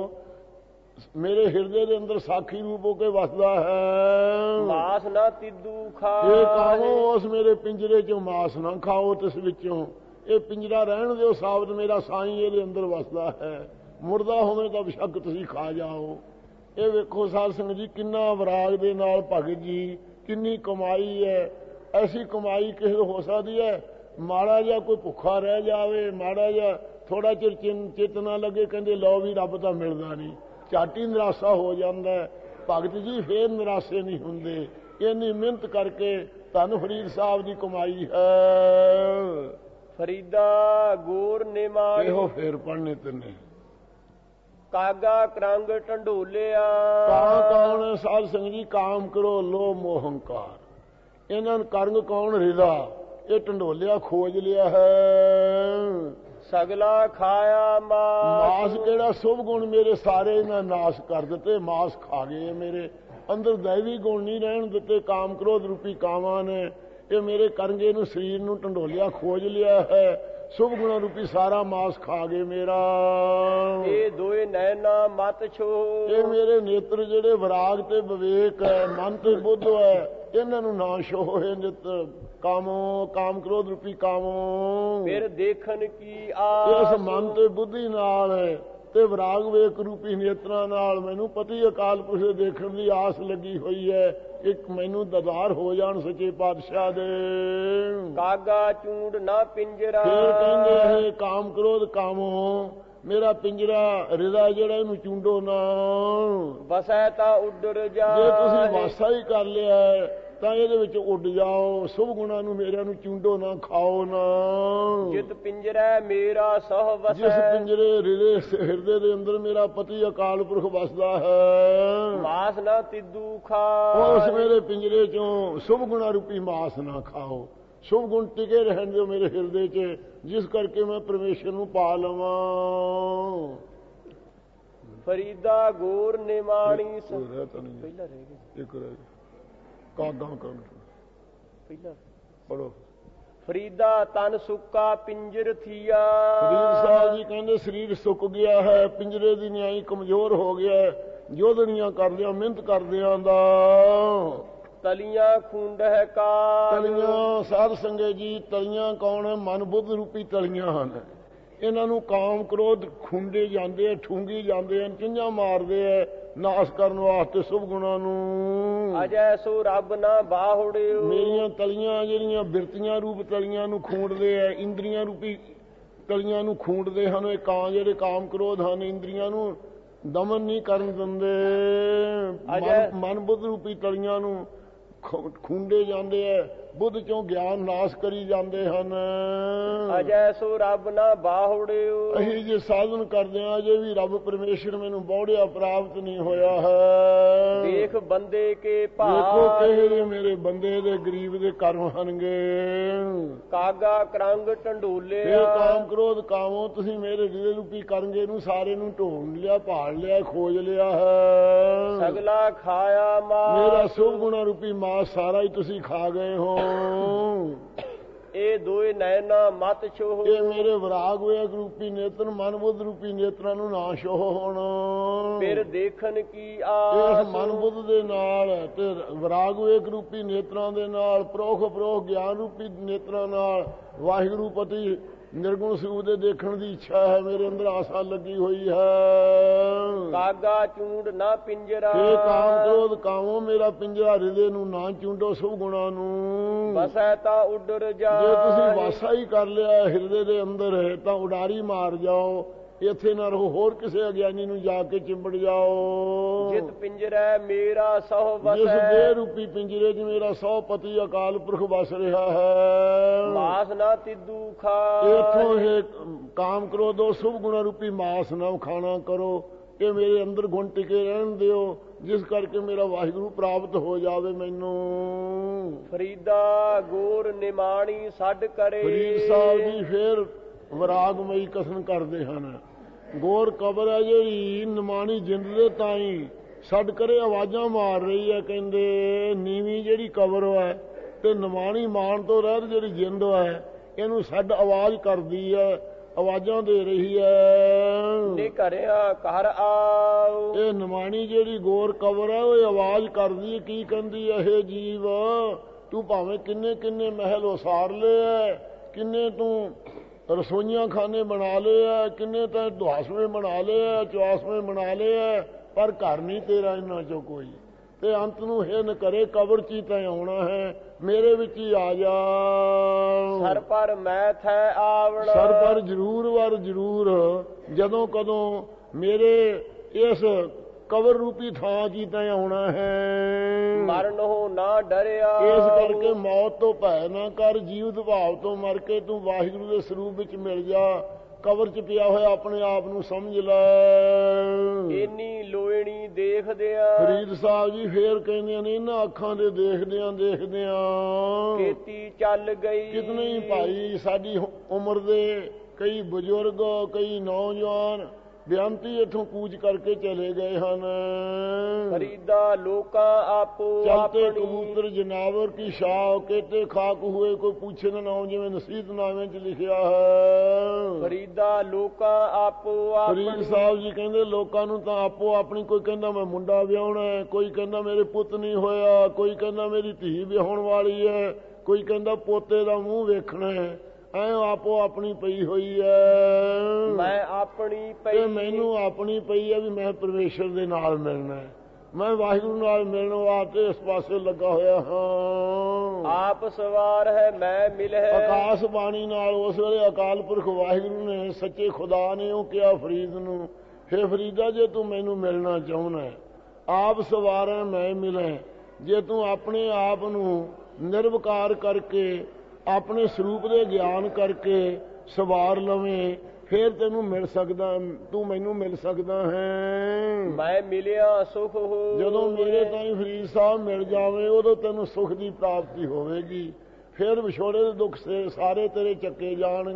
Speaker 2: ਮੇਰੇ ਹਿਰਦੇ ਦੇ ਅੰਦਰ ਸਾਖੀ ਰੂਪ ਹੋ ਕੇ ਵਸਦਾ ਹੈ,
Speaker 3: ਮਾਸ ਨਾ ਤਿੱਦੂ ਖਾ,
Speaker 2: ਇਹ ਕਾਹੋ ਉਸ ਮੇਰੇ ਪਿੰਜਰੇ 'ਚੋਂ ਮਾਸ ਨਾ ਖਾਓ, ਤਿਸ ਵਿੱਚੋਂ ਇਹ ਪਿੰਜਰਾ ਰਹਿਣ ਦਿਓ ਸਾਬਤ, ਮੇਰਾ ਸਾਈਂ ਇਹਦੇ ਅੰਦਰ ਵਸਦਾ ਹੈ, ਮੁਰਦਾ ਹੋਵੇ ਤਾਂ ਬੇਸ਼ੱਕ ਤੁਸੀਂ ਖਾ ਜਾਓ। ਇਹ ਵੇਖੋ ਸਾਧ ਸੰਗਤ ਜੀ ਕਿੰਨਾ ਵਿਰਾਗ ਦੇ ਨਾਲ ਭਗਤ ਜੀ ਕਿੰਨੀ ਕਮਾਈ ਹੈ। ਐਸੀ ਕਮਾਈ ਕਿਸੇ ਤੋਂ ਹੋ ਸਕਦੀ ਹੈ? ਮਾੜਾ ਜਿਹਾ ਕੋਈ ਭੁੱਖਾ ਰਹਿ ਜਾਵੇ, ਮਾੜਾ ਜਿਹਾ ਥੋੜਾ ਚਿਰ ਚਿੱਤ ਨਾ ਲੱਗੇ, ਕਹਿੰਦੇ ਲਓ ਵੀ ਰੱਬ ਤਾਂ ਮਿਲਦਾ ਨਹੀਂ, ਝਾਟੀ ਨਿਰਾਸ਼ਾ ਹੋ ਜਾਂਦਾ। ਭਗਤ ਜੀ ਫੇਰ ਨਿਰਾਸ਼ੇ ਨਹੀਂ ਹੁੰਦੇ, ਇੰਨੀ ਮਿਹਨਤ ਕਰਕੇ ਧੰਨ ਫਰੀਦ ਸਾਹਿਬ ਦੀ ਕਮਾਈ ਹੈ।
Speaker 3: ਫਰੀਦਾ ਗੋਰ ਨਿਮਾਣੀ,
Speaker 2: ਇਹੋ ਫੇਰ ਪੜਨੇ ਤੈਨੇ।
Speaker 3: ਕਾਗਾ ਕਰੰਗ ਢੰਡੋਲਿਆ,
Speaker 2: ਕਾਂ ਕੌਣ? ਸਾਧ ਸੰਗਤ ਜੀ ਕਾਮ ਕਰੋ ਲੋ ਮੋਹ ਹੰਕਾਰ, ਇਹਨਾਂ ਨੂੰ ਕਰੰਗ ਕੌਣ? ਹਿਰਦਾ। ਇਹ ਢੰਡੋਲਿਆ ਖੋਜ ਲਿਆ ਹੈ।
Speaker 3: ਸਗਲਾ ਖਾਇਆ
Speaker 2: ਮਾਸ ਕਿਹੜਾ ਸੁਭ ਗੁਣ ਮੇਰੇ ਸਾਰੇ ਇਹਨਾਂ ਨਾਸ਼ ਕਰ ਦਿੱਤੇ, ਮਾਸ ਖਾ ਗਏ ਮੇਰੇ ਅੰਦਰ, ਦੈਵੀ ਗੁਣ ਨਹੀਂ ਰਹਿਣ ਦਿੱਤੇ। ਕਾਮ ਕ੍ਰੋਧ ਰੂਪੀ ਕਾਵਾਂ ਨੇ ਇਹ ਮੇਰੇ ਕਰੰਗੇ ਨੂੰ ਸਰੀਰ ਨੂੰ ਢੰਡੋਲਿਆ ਖੋਜ ਲਿਆ ਹੈ, ਸੁਭ ਗੁਣਾ ਰੂਪੀ ਸਾਰਾ ਮਾਸ ਖਾ ਗਏ ਮੇਰਾ।
Speaker 3: ਇਹ ਦੋਏ ਨੈਣਾ ਮਤ ਛੋ,
Speaker 2: ਇਹ ਮੇਰੇ ਨੇਤਰ ਜਿਹੜੇ ਵਿਰਾਗ ਤੇ ਵਿਵੇਕ ਹੈ, ਮਨ ਤੇ ਬੁੱਧ ਹੈ, ਇਹਨਾਂ ਨੂੰ ਨਾ ਛੋਹ ਨਿਤ ਕਾਮੋ, ਕਾਮ ਕ੍ਰੋਧ ਰੂਪੀ ਕਾਮੋ।
Speaker 3: ਫਿਰ ਦੇਖਣ ਕੀ ਆਸ,
Speaker 2: ਇਸ ਮਨ ਤੇ ਬੁੱਧੀ ਨਾਲ ਤੇ ਵਿਰਾਗ ਵੇਖ ਰੂਪੀ ਨੇਤਰਾਂ ਨਾਲ ਮੈਨੂੰ ਪਤੀ ਅਕਾਲ ਪੁਰਖ ਦੇ ਦੇਖਣ ਦੀ ਆਸ ਲੱਗੀ ਹੋਈ ਹੈ। ਇੱਕ ਮੈਨੂੰ ਦਦਾਰ ਹੋ ਜਾਣ ਸੱਚੇ ਪਾਤਸ਼ਾਹ ਦੇ।
Speaker 3: ਕਾਗਾ ਚੂੰਡ ਨਾ ਪਿੰਜਰਾ,
Speaker 2: ਫਿਰ ਕਹਿੰਦੇ ਇਹ ਕਾਮ ਕ੍ਰੋਧ ਕਾਮੋ ਮੇਰਾ ਪਿੰਜਰਾ ਹਿਰਦਾ ਜਿਹੜਾ ਇਹਨੂੰ ਚੂੰਡੋ ਨਾ,
Speaker 3: ਵਸੈ ਤਾਂ ਉੱਡਰ ਜਾ,
Speaker 2: ਜੇ ਤੁਸੀਂ ਵਾਸਾ ਹੀ ਕਰ ਲਿਆ ਤਾਂ ਇਹਦੇ ਵਿੱਚ ਉੱਡ ਜਾਓ, ਸੁਭ ਗੁਣਾਂ ਨੂੰ ਮੇਰਿਆਂ ਨੂੰ ਚੂੰਡੋ ਨਾ, ਖਾਓ ਨਾ।
Speaker 3: ਜਿਤ ਪਿੰਜਰਾ ਮੇਰਾ ਸਹੁ ਵਸੈ,
Speaker 2: ਜਿਸ ਪਿੰਜਰੇ ਹਿਰਦੇ ਦੇ ਅੰਦਰ ਮੇਰਾ ਪਤੀ ਅਕਾਲ ਪੁਰਖ ਵਸਦਾ ਹੈ,
Speaker 3: ਮਾਸ ਨਾ ਤਿੱਦੂ ਖਾ,
Speaker 2: ਉਸ ਮੇਰੇ ਪਿੰਜਰੇ ਚੋਂ ਸੁਭ ਗੁਣਾ ਰੂਪੀ ਮਾਸ ਨਾ ਖਾਓ, ਸ਼ੁਭ ਗੁਣ ਟਿਕੇ ਰਹਿਣ ਦਿਓ ਮੇਰੇ ਹਿਰਦੇ 'ਚ, ਜਿਸ ਕਰਕੇ ਮੈਂ ਪਰਮੇਸ਼ਰ ਨੂੰ ਪਾ ਲਵਾਂ।
Speaker 3: ਫਰੀਦਾ ਗੋਰ ਨਿਮਾਣੀ,
Speaker 2: ਪਹਿਲਾਂ ਰਹਿ ਗਏ ਇੱਕ ਰਹਿ ਗਿਆ ਕਾਗਾ ਕਰਨ
Speaker 3: ਪਹਿਲਾਂ
Speaker 2: ਪੜੋ।
Speaker 3: ਫਰੀਦਾ ਤਨ ਸੁੱਕਾ ਪਿੰਜਰ ਥੀਆ,
Speaker 2: ਫਰੀਦ ਸਾਹਿਬ ਜੀ ਕਹਿੰਦੇ ਸਰੀਰ ਸੁੱਕ ਗਿਆ ਹੈ, ਪਿੰਜਰੇ ਦੀ ਨਿਆਈ ਕਮਜ਼ੋਰ ਹੋ ਗਿਆ, ਜੋਧਣੀਆਂ ਕਰਦਿਆਂ ਮਿਹਨਤ ਕਰਦਿਆਂ ਦਾ।
Speaker 3: ਤਲੀਆਂ ਖੁੰਡ ਹੈ ਕਾ,
Speaker 2: ਤਲੀਆਂ ਸਾਧ ਸੰਗਤ ਜੀ ਤਲੀਆਂ ਕੌਣ? ਮਨ ਬੁੱਧ ਰੂਪੀ ਤਲੀਆਂ ਹਨ। ਇਹਨਾਂ ਨੂੰ ਕਾਮ ਕ੍ਰੋਧ ਖੁੰਡੇ ਜਾਂਦੇ ਆ, ਠੂੰਗੀ ਜਾਂਦੇ ਆ, ਚੁੰਝਾਂ ਮਾਰਦੇ ਆ ਨਾਸ਼ ਕਰਨ ਵਾਸਤੇ ਸੁਭ ਗੁਣਾਂ ਨੂੰ।
Speaker 3: ਅਜੈ ਸੋ ਰੱਬ ਨਾ ਬਾਹੁੜਿਓ,
Speaker 2: ਮੇਰੀਆਂ ਤਲੀਆਂ ਜਿਹੜੀਆਂ ਬਿਰਤੀਆਂ ਰੂਪ ਤਲੀਆਂ ਨੂੰ ਖੂੰਡਦੇ ਆ, ਇੰਦਰੀਆਂ ਰੂਪੀ ਤਲੀਆਂ ਨੂੰ ਖੂੰਡਦੇ ਹਨ। ਇਹ ਕਾਂ ਜਿਹੜੇ ਕਾਮ ਕ੍ਰੋਧ ਹਨ ਇੰਦਰੀਆਂ ਨੂੰ ਦਮਨ ਨਹੀਂ ਕਰਨ ਦਿੰਦੇ। ਮਨ ਬੁੱਧ ਰੂਪੀ ਤਲੀਆਂ ਨੂੰ ਖੁੰਡੇ ਜਾਂਦੇ ਐ, ਬੁੱਧ ਚੋਂ ਗਿਆਨ ਨਾਸ ਕਰੀ ਜਾਂਦੇ ਹਨ।
Speaker 3: ਅਜੈ ਸੋ ਰੱਬ ਨਾ ਬਾਹੁੜਿਓ,
Speaker 2: ਅਸੀਂ ਜੇ ਸਾਧਨ ਕਰਦੇ ਹਾਂ ਅਜੇ ਵੀ ਰੱਬ ਪਰਮੇਸ਼ਰ ਮੈਨੂੰ ਬੌੜਿਆ ਪ੍ਰਾਪਤ ਨਹੀਂ ਹੋਇਆ ਹੈ।
Speaker 3: ਦੇਖ ਬੰਦੇ ਕੇ ਭਾਰ,
Speaker 2: ਦੇਖੋ ਕਿਹੜੇ ਮੇਰੇ ਬੰਦੇ ਦੇ ਗਰੀਬ ਦੇ ਕਰਮ ਹਨਗੇ।
Speaker 3: ਕਾਗਾ ਕਰੰਗ ਢੰਡੋਲੇ,
Speaker 2: ਇਹ ਕਾਮ ਕ੍ਰੋਧ ਕਾਮੋ ਤੁਸੀਂ ਮੇਰੇ ਹਿਰਦੇ ਰੂਪੀ ਕਰੰਗੇ ਨੂੰ ਸਾਰੇ ਨੂੰ ਢੂੰਡ ਲਿਆ, ਭਾਲ ਲਿਆ, ਖੋਜ ਲਿਆ ਹੈ।
Speaker 3: ਸਗਲਾ ਖਾਇਆ ਮਾਸ,
Speaker 2: ਮੇਰਾ ਸੁਭ ਗੁਣਾ ਰੂਪੀ ਮਾਸ ਸਾਰਾ ਹੀ ਤੁਸੀਂ ਖਾ ਗਏ ਹੋ।
Speaker 3: ਇਹ ਦੋਏ ਨੈਣਾ ਮਤ ਛੋਹ,
Speaker 2: ਇਹ ਮੇਰੇ ਵਿਰਾਗ ਵੇਗ ਰੂਪੀ ਨੇਤਰ ਮਨ ਬੁੱਧ ਰੂਪੀ ਨੇਤਰਾਂ ਨੂੰ ਨਾ ਛੋਹ ਹੋਣ।
Speaker 3: ਫਿਰ ਦੇਖਣ ਕੀ ਆਸ,
Speaker 2: ਇਸ ਮਨ ਬੁੱਧ ਦੇ ਨਾਲ ਤੇ ਵਿਰਾਗ ਵੇਗ ਰੂਪੀ ਨੇਤਰਾਂ ਦੇ ਨਾਲ, ਪ੍ਰੋਖ ਗਿਆਨ ਰੂਪੀ ਨੇਤਰਾਂ ਨਾਲ ਵਾਹਿਗੁਰੂ ਪਤੀ ਨਿਰਗੁਣ ਸਰੂਪ ਦੇ ਦੇਖਣ ਦੀ ਇੱਛਾ ਹੈ, ਮੇਰੇ ਅੰਦਰ ਆਸਾ ਲੱਗੀ ਹੋਈ ਹੈ।
Speaker 3: ਕਾਗਾ ਚੂੰਡ ਨਾ ਪਿੰਜਰਾ,
Speaker 2: ਇਹ ਕਾਮ ਕ੍ਰੋਧ ਕਾਮੋ ਮੇਰਾ ਪਿੰਜਰਾ ਹਿਰਦੇ ਨੂੰ ਨਾ ਚੁੰਡੋ ਸੁਭ ਗੁਣਾ ਨੂੰ।
Speaker 3: ਵਸੈ ਤਾਂ ਉੱਡਰ ਜਾ,
Speaker 2: ਜੇ ਤੁਸੀਂ ਵਾਸਾ ਹੀ ਕਰ ਲਿਆ ਹਿਰਦੇ ਦੇ ਅੰਦਰ ਤਾਂ ਉਡਾਰੀ ਮਾਰ ਜਾਓ, ਇੱਥੇ ਨਾ ਰਹੋ, ਹੋਰ ਕਿਸੇ ਅਗਿਆਨੀ ਨੂੰ ਜਾ ਕੇ ਚਿੰਬੜ ਜਾਓ।
Speaker 3: ਜਿਤ ਪਿੰਜਰੈ ਮੇਰਾ ਸਹੁ ਵਸੈ,
Speaker 2: ਜਿਸ ਦੇ ਰੂਪੀ ਪਿੰਜਰੇ 'ਚ ਮੇਰਾ ਸਹੁ ਪਤੀ ਅਕਾਲ ਪੁਰਖ ਵਸ ਰਿਹਾ ਹੈ।
Speaker 3: ਮਾਸ ਨਾ ਤਿੱਦੂ ਖਾ,
Speaker 2: ਇਥੋਂ ਇਹ ਕਾਮ ਕ੍ਰੋਧੋ ਸੁਭ ਗੁਣਾ ਰੂਪੀ ਮਾਸ ਨਾ ਖਾਣਾ ਕਰੋ, ਇਹ ਮੇਰੇ ਅੰਦਰ ਗੁਣ ਟਿਕੇ ਰਹਿਣ ਦਿਓ, ਜਿਸ ਕਰਕੇ ਮੇਰਾ ਵਾਹਿਗੁਰੂ ਪ੍ਰਾਪਤ ਹੋ ਜਾਵੇ ਮੈਨੂੰ।
Speaker 3: ਫਰੀਦਾ ਗੋਰ ਨਿਮਾਣੀ ਛੱਡ ਕਰੇ,
Speaker 2: ਫਰੀਦ ਸਾਹਿਬ ਜੀ ਫੇਰ ਵਿਰਾਗਮਈ ਕਥਨ ਕਰਦੇ ਹਨ। ਗੋਰ ਕਬਰ ਹੈ ਜਿਹੜੀ ਨਿਮਾਣੀ ਜਿੰਦ ਦੇ ਤਾਈ ਛੱਡ ਕਰੇ ਆਵਾਜ਼ਾਂ ਮਾਰ ਰਹੀ ਹੈ। ਕਹਿੰਦੇ ਨੀਵੀਂ ਜਿਹੜੀ ਕਬਰ ਹੈ ਤੇ ਨਿਮਾਣੀ ਮਾਣ ਤੋਂ ਰਹਿਤ ਜਿਹੜੀ ਜਿੰਦ ਹੈ ਇਹਨੂੰ ਛੱਡ ਆਵਾਜ਼ ਕਰਦੀ ਹੈ, ਆਵਾਜ਼ਾਂ ਦੇ ਰਹੀ ਹੈ।
Speaker 3: ਨੀ ਘਰਿਆ ਘਰ ਆਓ,
Speaker 2: ਇਹ ਨਿਮਾਣੀ ਜਿਹੜੀ ਗੋਰ ਕਬਰ ਹੈ ਉਹ ਆਵਾਜ਼ ਕਰਦੀ ਹੈ, ਕੀ ਕਹਿੰਦੀ ਹੈ, ਇਹ ਜੀਵ ਤੂੰ ਭਾਵੇਂ ਕਿੰਨੇ ਕਿੰਨੇ ਮਹਿਲ ਉਸਾਰ ਲਏ, ਕਿੰਨੇ ਤੂੰ ਰਸੋਈਆਂ ਖਾਨੇ ਬਣਾ ਲਏ, ਕਿੰਨੇ ਤਾਂ ਦੁਆਸਵੇਂ ਬਣਾ ਲਏ, ਚੌਸਵੇਂ ਬਣਾ ਲਏ, ਪਰ ਘਰ ਨਹੀਂ ਤੇਰਾ ਇਹਨਾਂ ਚੋਂ ਕੋਈ। ਤੇ ਅੰਤ ਨੂੰ ਇਹ ਨ ਕਰੇ ਕਬਰ 'ਚ ਹੀ ਤਾਂ ਆਉਣਾ ਹੈ, ਮੇਰੇ ਵਿੱਚ ਹੀ ਆ ਜਾ।
Speaker 3: ਸਰ ਪਰ ਮੈਂ ਥੈ ਆਵਣਾ,
Speaker 2: ਸਰ ਪਰ ਜ਼ਰੂਰ ਵਰ ਜ਼ਰੂਰ, ਜਦੋਂ ਕਦੋਂ ਮੇਰੇ ਇਸ ਕਬਰ ਰੂਪੀ ਥਾਂ 'ਚ ਹੀ ਤਾਂ ਆਉਣਾ ਹੈ।
Speaker 3: ਮਰਨ ਹੋ ਨਾ ਡਰਿਆ,
Speaker 2: ਇਸ ਕਰਕੇ ਮੌਤ ਤੋਂ ਭੈ ਨਾ ਕਰ, ਜੀਵਤ ਭਾਵ ਤੋਂ ਮਰ ਕੇ ਤੂੰ ਵਾਹਿਗੁਰੂ ਦੇ ਸਰੂਪ ਵਿੱਚ ਮਿਲ ਜਾ। ਕਬਰ 'ਚ ਪਿਆ ਹੋਇਆ ਆਪਣੇ ਆਪ ਨੂੰ ਸਮਝ ਲੈ।
Speaker 3: ਇੰਨੀ ਲੋਇਣੀ ਦੇਖਦਿਆਂ,
Speaker 2: ਫਰੀਦ ਸਾਹਿਬ ਜੀ ਫੇਰ ਕਹਿੰਦੇ ਨੇ ਇਹਨਾਂ ਅੱਖਾਂ ਦੇ ਦੇਖਦਿਆਂ
Speaker 3: ਕੀਤੀ ਚੱਲ ਗਈ।
Speaker 2: ਕਿਤਨੇ ਹੀ ਭਾਈ ਸਾਡੀ ਉਮਰ ਦੇ ਕਈ ਬਜ਼ੁਰਗ, ਕਈ ਨੌਜਵਾਨ ਬੇਅੰਤੀ ਇੱਥੋਂ ਕੂਚ ਕਰਕੇ ਚਲੇ ਗਏ ਹਨ।
Speaker 3: ਫਰੀਦਾ ਲੋਕਾਂ ਆਪੋ
Speaker 2: ਚਲਤੇ
Speaker 3: ਆਪਣੀ,
Speaker 2: ਕਬੂਤਰ ਜਨਾਵਰ ਕੀ ਸ਼ਾਹ ਕਹਤੇ ਖਾਕ ਹੋਏ, ਕੋਈ ਪੁੱਛੇ ਨਾ ਨਾਮ, ਜਿਵੇਂ ਨਸੀਹਤਨਾਮੇ 'ਚ ਲਿਖਿਆ ਹੈ।
Speaker 3: ਫਰੀਦਾ ਲੋਕਾਂ ਆਪੋ
Speaker 2: ਫਰੀਦ
Speaker 3: ਆਪਣੀ,
Speaker 2: ਸਾਹਿਬ ਜੀ ਕਹਿੰਦੇ ਲੋਕਾਂ ਨੂੰ ਤਾਂ ਆਪੋ ਆਪਣੀ, ਕੋਈ ਕਹਿੰਦਾ ਮੈਂ ਮੁੰਡਾ ਵਿਆਹੁਣਾ, ਕੋਈ ਕਹਿੰਦਾ ਮੇਰੇ ਪੁੱਤ ਨਹੀਂ ਹੋਇਆ, ਕੋਈ ਕਹਿੰਦਾ ਮੇਰੀ ਧੀ ਵਿਆਹੁਣ ਵਾਲੀ ਹੈ, ਕੋਈ ਕਹਿੰਦਾ ਪੋਤੇ ਦਾ ਮੂੰਹ ਵੇਖਣਾ ਹੈ। ਐ ਆਪੋ ਆਪਣੀ ਪਈ ਹੋਈ ਹੈ।
Speaker 3: ਮੈਂ ਆਪਣੀ
Speaker 2: ਤੇ
Speaker 3: ਪਈ,
Speaker 2: ਮੈਨੂੰ ਆਪਣੀ ਪਈ ਹੈ ਵੀ ਮੈਂ ਪਰਮੇਸ਼ਰ ਦੇ ਨਾਲ ਮਿਲਣਾ ਹੈ, ਮੈਂ ਵਾਹਿਗੁਰੂ ਨਾਲ ਮਿਲਣ ਵਾਸਤੇ ਇਸ ਪਾਸੇ ਲੱਗਾ ਹੋਇਆ ਹਾਂ।
Speaker 3: ਆਪ ਸਵਾਰ ਹੈ ਮੈਂ ਮਿਲਹਿ,
Speaker 2: ਆਕਾਸ਼ ਬਾਣੀ ਨਾਲ ਉਸ ਵੇਲੇ ਅਕਾਲ ਪੁਰਖ ਵਾਹਿਗੁਰੂ ਨੇ, ਸੱਚੇ ਖੁਦਾ ਨੇ ਉਹ ਕਿਹਾ ਫਰੀਦ ਨੂੰ, ਹੇ ਫਰੀਦਾ ਜੇ ਤੂੰ ਮੈਨੂੰ ਮਿਲਣਾ ਚਾਹੁੰਦਾ ਹੈ, ਆਪ ਸਵਾਰ ਹੈ ਮੈਂ ਮਿਲੈ, ਜੇ ਤੂੰ ਆਪਣੇ ਆਪ ਨੂੰ ਨਿਰਵਿਕਾਰ ਕਰਕੇ ਆਪਣੇ ਸਰੂਪ ਦੇ ਗਿਆਨ ਕਰਕੇ ਸਵਾਰ ਲਵੇਂ, ਫੇਰ ਤੈਨੂੰ ਮਿਲ ਸਕਦਾ, ਤੂੰ ਮੈਨੂੰ ਮਿਲ ਸਕਦਾ ਹੈ।
Speaker 3: ਮੈਂ ਮਿਲਿਆ ਸੁਖ ਹੋ, ਜਦੋਂ
Speaker 2: ਮੇਰੇ ਤਾਈਂ ਫਰੀਦ ਸਾਹਿਬ ਮਿਲ ਜਾਵੇ ਉਦੋਂ ਤੈਨੂੰ ਸੁਖ ਦੀ ਪ੍ਰਾਪਤੀ ਹੋਵੇਗੀ, ਫਿਰ ਵਿਛੋੜੇ ਦੇ ਦੁੱਖ ਸਾਰੇ ਤੇਰੇ ਚੱਕੇ